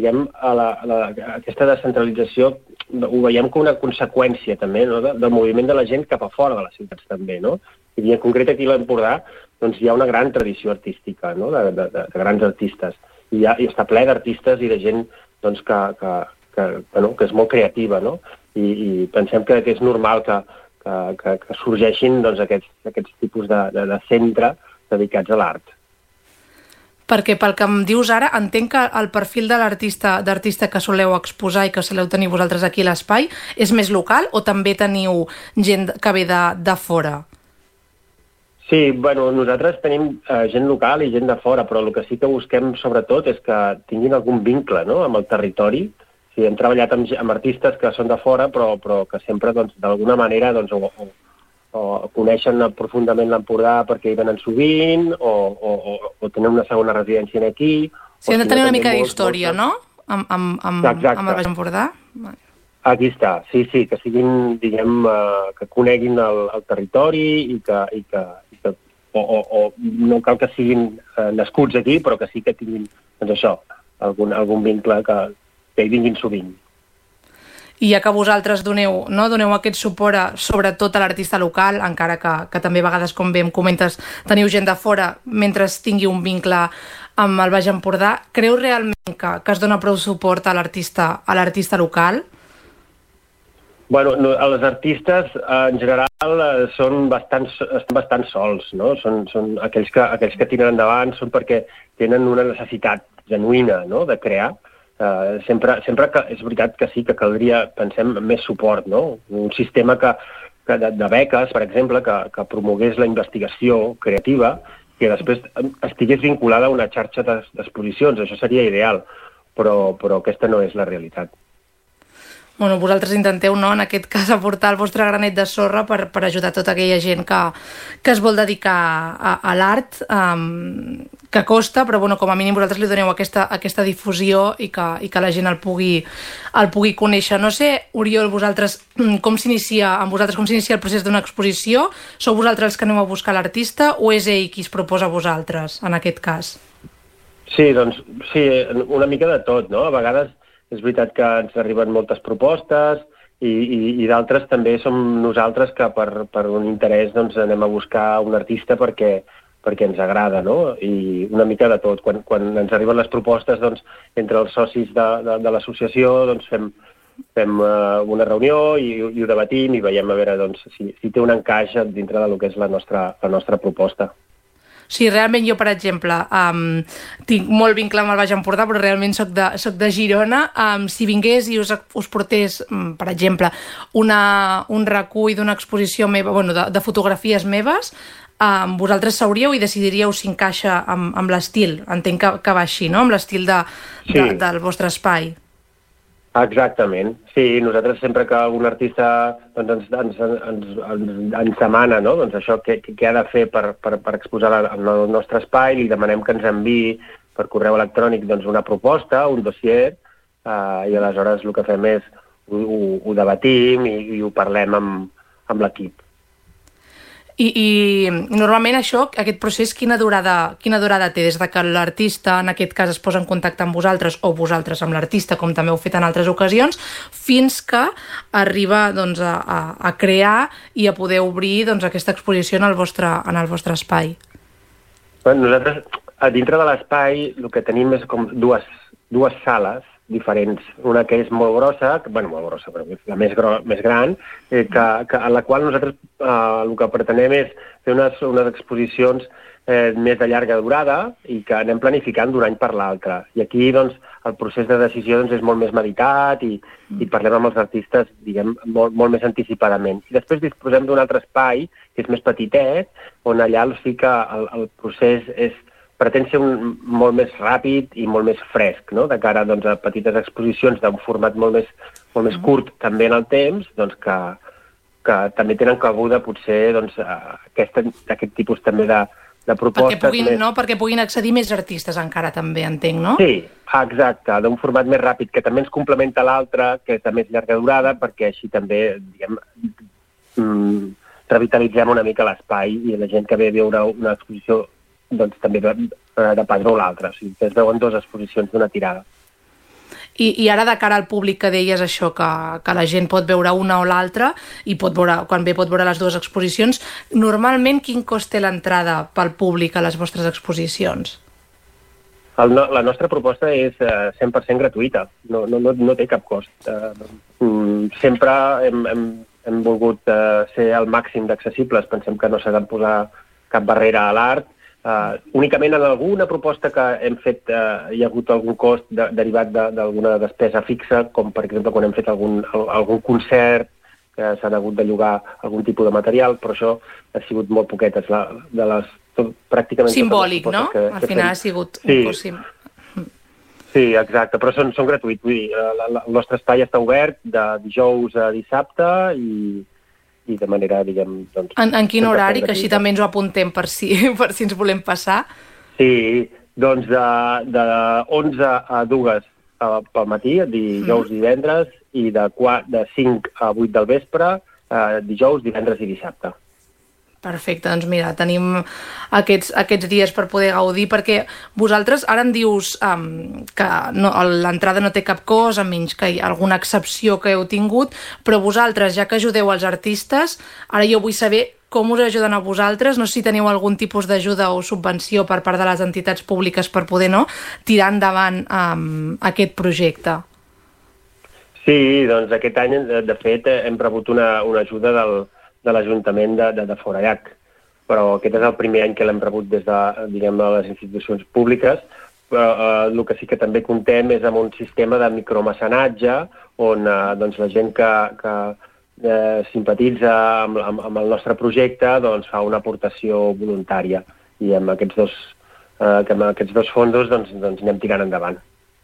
aquesta descentralització ho veiem com una conseqüència també, no? Del moviment de la gent cap a fora de les ciutats també, no? I en concret aquí a l'Empordà hi ha una gran tradició artística, no? de grans artistes. i està ple d'artistes i de gent doncs, que és molt creativa, no? I pensem que és normal que sorgeixin doncs, aquests tipus de centre dedicats a l'art. Perquè pel que em dius ara, entenc que el perfil de l'artista que soleu exposar i que soleu tenir vosaltres aquí a l'espai és més local o també teniu gent que ve de fora? Sí, bueno, nosaltres tenim gent local i gent de fora, però el que sí que busquem sobretot és que tinguin algun vincle, no?, amb el territori. Sí, hem treballat amb artistes que són de fora, però que sempre doncs, d'alguna manera doncs, o coneixen profundament l'Empordà perquè hi venen sovint, o tenen una segona residència aquí. Sí, hem de tenir una mica d'història, no?, amb el Baix Empordà. Aquí està, sí, que siguin, diguem, que coneguin el territori i que no cal que siguin nascuts aquí, però que sí que tinguin, doncs això, algun vincle que hi vinguin sovint. I ja que vosaltres doneu aquest suport sobretot a l'artista local, encara que també a vegades, com bé em comentes, teniu gent de fora mentre tingui un vincle amb el Baix Empordà, creu realment que es dona prou suport a l'artista local? Bueno, els artistes en general estan bastant sols, no? Són aquells que tiren endavant són perquè tenen una necessitat genuïna, no?, de crear. Sempre que és veritat que sí que caldria, pensem, més suport, no? Un sistema de beques, per exemple, que promogués la investigació creativa, que després estigués vinculada a una xarxa d'exposicions. Això seria ideal, però aquesta no és la realitat. Bueno, vosaltres intenteu, no?, en aquest cas, aportar el vostre granet de sorra per ajudar tota aquella gent que es vol dedicar a l'art, que costa, però bueno, com a mínim vosaltres li doneu aquesta difusió i que la gent el pugui conèixer. No sé, Oriol, amb vosaltres com s'inicia el procés d'una exposició? Sou vosaltres els que aneu a buscar l'artista o és ell qui es proposa a vosaltres, en aquest cas? Sí, doncs, sí, una mica de tot, no? A vegades és veritat que ens arriben moltes propostes i d'altres també som nosaltres que per un interès doncs, anem a buscar un artista perquè ens agrada, no? I una mica de tot. Quan ens arriben les propostes, doncs, entre els socis de l'associació doncs, fem una reunió i ho debatim i veiem a veure doncs, si té un encaix dintre del que és la nostra proposta. Sí, realment jo, per exemple, tinc molt vincle amb el Baix Empordà, però realment soc de Girona. Si vingués i us portés, per exemple, un recull d'una exposició meva, bueno, de fotografies meves, vosaltres sabríeu i decidiríeu si encaixa amb l'estil. Entenc que va així, no?, amb l'estil del vostre espai. Exactament. Sí, nosaltres sempre que algun artista doncs, ens demana, no?, doncs això, què ha de fer per exposar el nostre espai, li demanem que ens enviï per correu electrònic doncs, una proposta, un dossier, i aleshores el que fem és ho debatim i ho parlem amb l'equip. I normalment aquest procés quina durada té des de que l'artista en aquest cas es posa en contacte amb vosaltres o vosaltres amb l'artista, com també heu fet en altres ocasions, fins que arriba doncs, a crear i a poder obrir doncs, aquesta exposició en el vostre espai? Bueno, nosaltres a dintre de l'espai el que tenim és com dues sales diferents. Una que és molt grossa, però és la més gran, a la qual nosaltres el que pretenem és fer unes exposicions més de llarga durada i que anem planificant d'un any per l'altre. I aquí doncs, el procés de decisió doncs, és molt més meditat i parlem amb els artistes diguem, molt més anticipadament. I després disposem d'un altre espai, que és més petitet, on allà sí que el procés pretén ser molt més ràpid i molt més fresc, no?, de cara doncs, a petites exposicions d'un format molt més curt també en el temps, doncs, que també tenen cabuda potser doncs, aquest tipus també de propostes. Perquè puguin accedir més artistes encara també, entenc, no? Sí, exacte, d'un format més ràpid que també ens complementa l'altre, que és de més llarga durada, perquè així també, diguem, revitalitzem una mica l'espai i la gent que ve a veure una exposició doncs també de pas veu l'altra. O sigui, es veuen dues exposicions d'una tirada. I ara de cara al públic que deies això, que la gent pot veure una o l'altra i quan ve pot veure les dues exposicions, normalment quin cost té l'entrada pel públic a les vostres exposicions? La nostra proposta és 100% gratuïta, no té cap cost. Sempre hem volgut ser el màxim d'accessibles, pensem que no s'ha de posar cap barrera a l'art. Únicament en alguna proposta que hem fet hi ha hagut algun cost derivat d'alguna despesa fixa, com per exemple quan hem fet algun concert, que s'han hagut de llogar algun tipus de material, però això ha sigut molt poquetes, pràcticament... Simbòlic, no? Al final ha sigut un cost simbòlic. Sí, exacte, però són gratuïts. Vull dir, el nostre espai està obert de dijous a dissabte i de manera, diguem... Doncs, en quin horari? Que així també ens ho apuntem per si ens volem passar. Sí, doncs de 11 a 2 pel matí, dijous i divendres, i de 5 a 8 del vespre, dijous, divendres i dissabte. Perfecte, doncs mira, tenim aquests dies per poder gaudir, perquè vosaltres ara em dius que l'entrada no té cap cost, a menys que hi ha alguna excepció que heu tingut, però vosaltres, ja que ajudeu els artistes, ara jo vull saber com us ajuden a vosaltres, no sé si teniu algun tipus d'ajuda o subvenció per part de les entitats públiques per poder tirar endavant aquest projecte. Sí, doncs aquest any, de fet, hem rebut una ajuda de l'Ajuntament de Forallac, però aquest és el primer any que l'hem rebut des de, diguem, les institucions públiques, però el que sí que també comptem és amb un sistema de micromecenatge on doncs, la gent que simpatitza amb el nostre projecte doncs, fa una aportació voluntària i amb aquests dos fondos doncs, anem tirant endavant.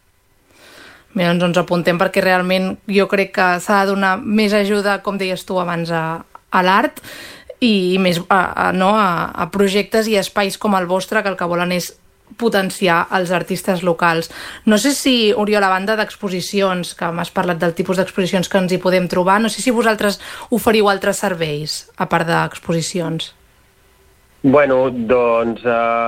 Bé, doncs ens apuntem perquè realment jo crec que s'ha de donar més ajuda, com deies tu abans, a l'art i més a projectes i espais com el vostre que el que volen és potenciar els artistes locals. No sé si, Oriol, a banda d'exposicions, que m'has parlat del tipus d'exposicions que ens hi podem trobar, no sé si vosaltres oferiu altres serveis, a part d'exposicions. Bueno, doncs,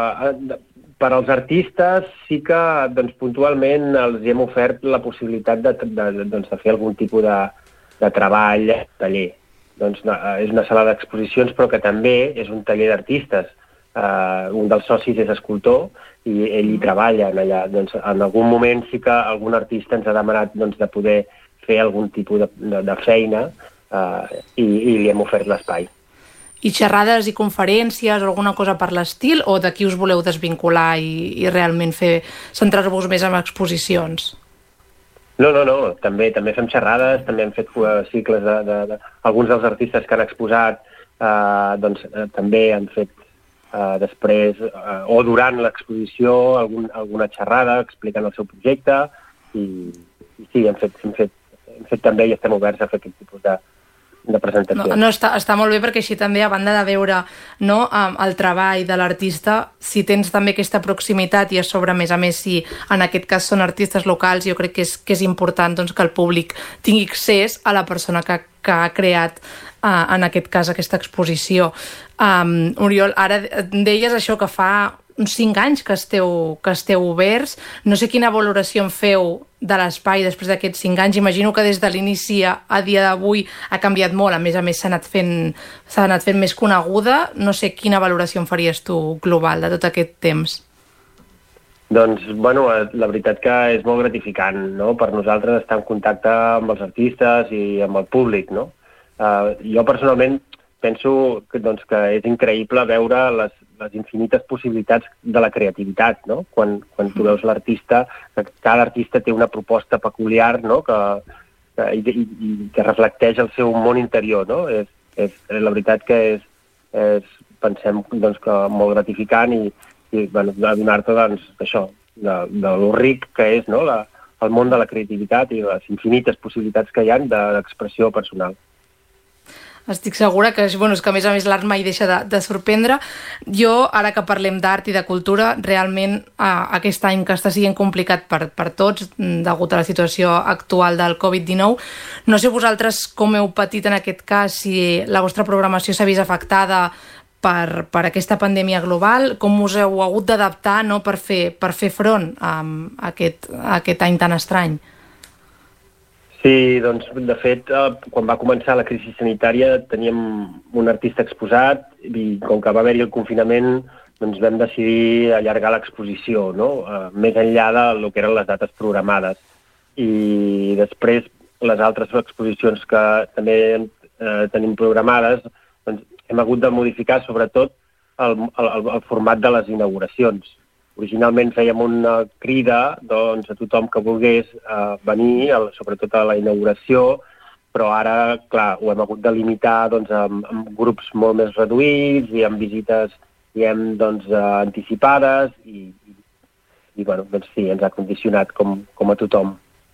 per als artistes sí que doncs, puntualment els hem ofert la possibilitat de fer algun tipus de treball, taller. Doncs, és una sala d'exposicions, però que també és un taller d'artistes. Un dels socis és escultor i ell hi treballa allà. Doncs, en algun moment sí que algun artista ens ha demanat doncs, de poder fer algun tipus de feina i li hem ofert l'espai. I xerrades i conferències o alguna cosa per l'estil, o d'aquí us voleu desvincular i realment centrar-vos més en exposicions? No. També fem xerrades, també hem fet cicles alguns dels artistes que han exposat doncs, també han fet després o durant l'exposició alguna xerrada explicant el seu projecte i sí, hem fet també i estem oberts a fer aquest tipus de presentació. No, està molt bé perquè així també, a banda de veure el treball de l'artista, si tens també aquesta proximitat i a sobre, a més, si en aquest cas són artistes locals, jo crec que és important doncs, que el públic tingui accés a la persona que ha creat en aquest cas aquesta exposició. Oriol, ara deies això que fa uns 5 anys que esteu oberts. No sé quina valoració en feu de l'espai després d'aquests 5 anys. Imagino que des de l'inici a dia d'avui ha canviat molt. A més, s'ha anat fent més coneguda. No sé quina valoració en faries tu global de tot aquest temps. Doncs, bueno, la veritat que és molt gratificant, no?, per nosaltres estar en contacte amb els artistes i amb el públic, no? Jo personalment penso que és increïble veure les infinites possibilitats de la creativitat, no? Quan tu veus l'artista, que cada artista té una proposta peculiar, no?, que reflecteix el seu món interior, no? La veritat que pensem doncs, que molt gratificant i bueno, donar-te doncs, això, de lo ric que és, no?, el món de la creativitat i les infinites possibilitats que hi ha d'expressió personal. Estic segura que, bueno, és que a més l'art mai deixa de sorprendre. Jo, ara que parlem d'art i de cultura, realment aquest any que està sent complicat per tots, degut a la situació actual del Covid-19, no sé vosaltres com heu patit en aquest cas, si la vostra programació s'ha vist afectada per aquesta pandèmia global, com us heu hagut d'adaptar, no?, per fer front a aquest any tan estrany. Sí, doncs, de fet, quan va començar la crisi sanitària teníem un artista exposat i com que va haver-hi el confinament, doncs vam decidir allargar l'exposició, no? Més enllà del que eren les dates programades. I després, les altres exposicions que també tenim programades, doncs hem hagut de modificar sobretot el format de les inauguracions. Originalment fèiem una crida doncs, a tothom que volgués venir, sobretot a la inauguració, però ara, clar, ho hem hagut de limitar doncs, amb grups molt més reduïts i amb visites, diguem, doncs, anticipades i bueno, doncs sí, ens ha condicionat com a tothom.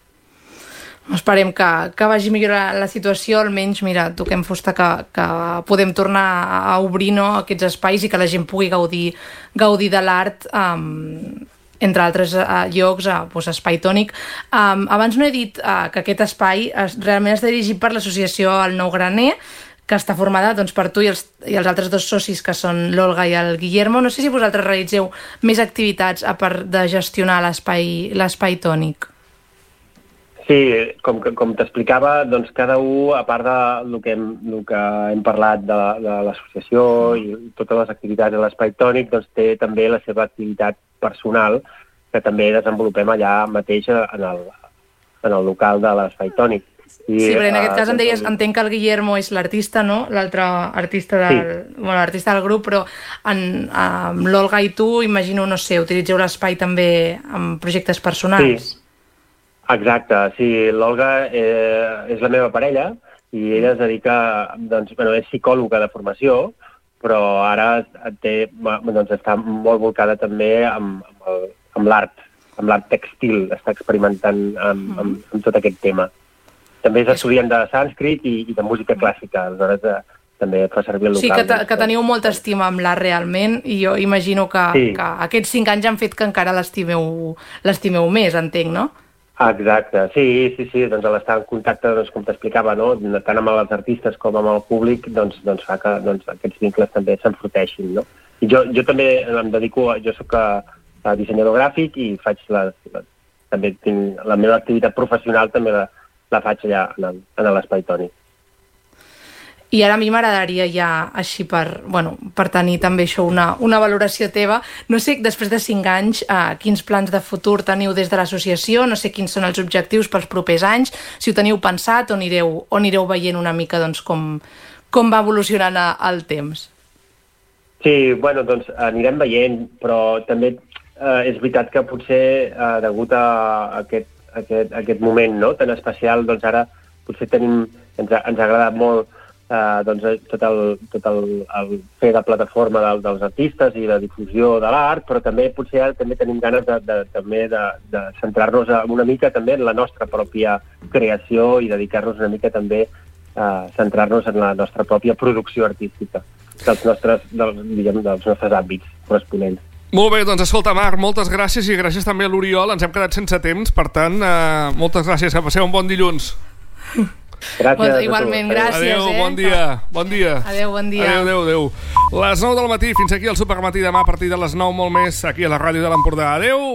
Esperem que vagi millorant la situació, almenys, mira, toquem fusta que podem tornar a obrir, no, aquests espais i que la gent pugui gaudir de l'art, entre altres llocs, doncs Espai Tònic. Abans no he dit que aquest espai realment està dirigit per l'associació El Nou Graner, que està formada doncs, per tu i els altres dos socis, que són l'Olga i el Guillermo. No sé si vosaltres realitzeu més activitats a part de gestionar l'Espai Tònic. Sí, com t'explicava, doncs cada un, a part del que hem parlat de l'associació i totes les activitats de l'Espai Tònic, doncs té també la seva activitat personal, que també desenvolupem allà mateix en el local de l'Espai Tònic. Sí, però en aquest cas em deies, entenc que el Guillermo és l'artista, no? L'altre artista l'artista del grup, però amb l'Olga i tu, imagino, no sé, utilitzeu l'espai també en projectes personals. Sí. Exacte, sí, l'Olga és la meva parella i ella es dedica, doncs, bueno, és psicòloga de formació, però ara està molt volcada també amb l'art tèxtil, està experimentant amb tot aquest tema. També és estudiant de sànscrit i de música clàssica, aleshores també fa servir el local. Sí, que teniu molta estima amb l'art realment i jo imagino que aquests 5 anys han fet que encara l'estimeu més, entenc, no? Exacte, sí, doncs l'estar en contacte, doncs, com t'explicava, no? Tant amb els artistes com amb el públic, doncs fa que aquests vincles també s'enforteixin, no? I jo també em dedico, jo soc dissenyador gràfic i faig també tinc la meva activitat professional també la faig allà en l'Espai Tònic. I ara a mi m'agradaria ja, així per tenir també això una valoració teva. No sé, després de 5 anys, quins plans de futur teniu des de l'associació, no sé quins són els objectius pels propers anys, si ho teniu pensat o anireu veient una mica doncs, com va evolucionant el temps. Sí, bueno, doncs anirem veient, però també és veritat que potser degut a aquest moment, no?, tan especial, doncs ara potser ens ha agradat molt tot el fer de plataforma dels artistes i de difusió de l'art, però també potser ara també tenim ganes de centrar-nos una mica també en la nostra pròpia creació i dedicar-nos una mica també a centrar-nos en la nostra pròpia producció artística dels nostres àmbits corresponents. Molt bé, doncs escolta, Marc, moltes gràcies i gràcies també a l'Oriol. Ens hem quedat sense temps, per tant, moltes gràcies. Que passeu un bon dilluns. Gràcies. Igualment, gràcies. Adéu, bon dia. Bon dia. Adéu, bon dia. Adéu. Les 9 del matí, fins aquí al Supermatí demà a partir de les 9, molt més, aquí a la ràdio de l'Empordà. Adéu.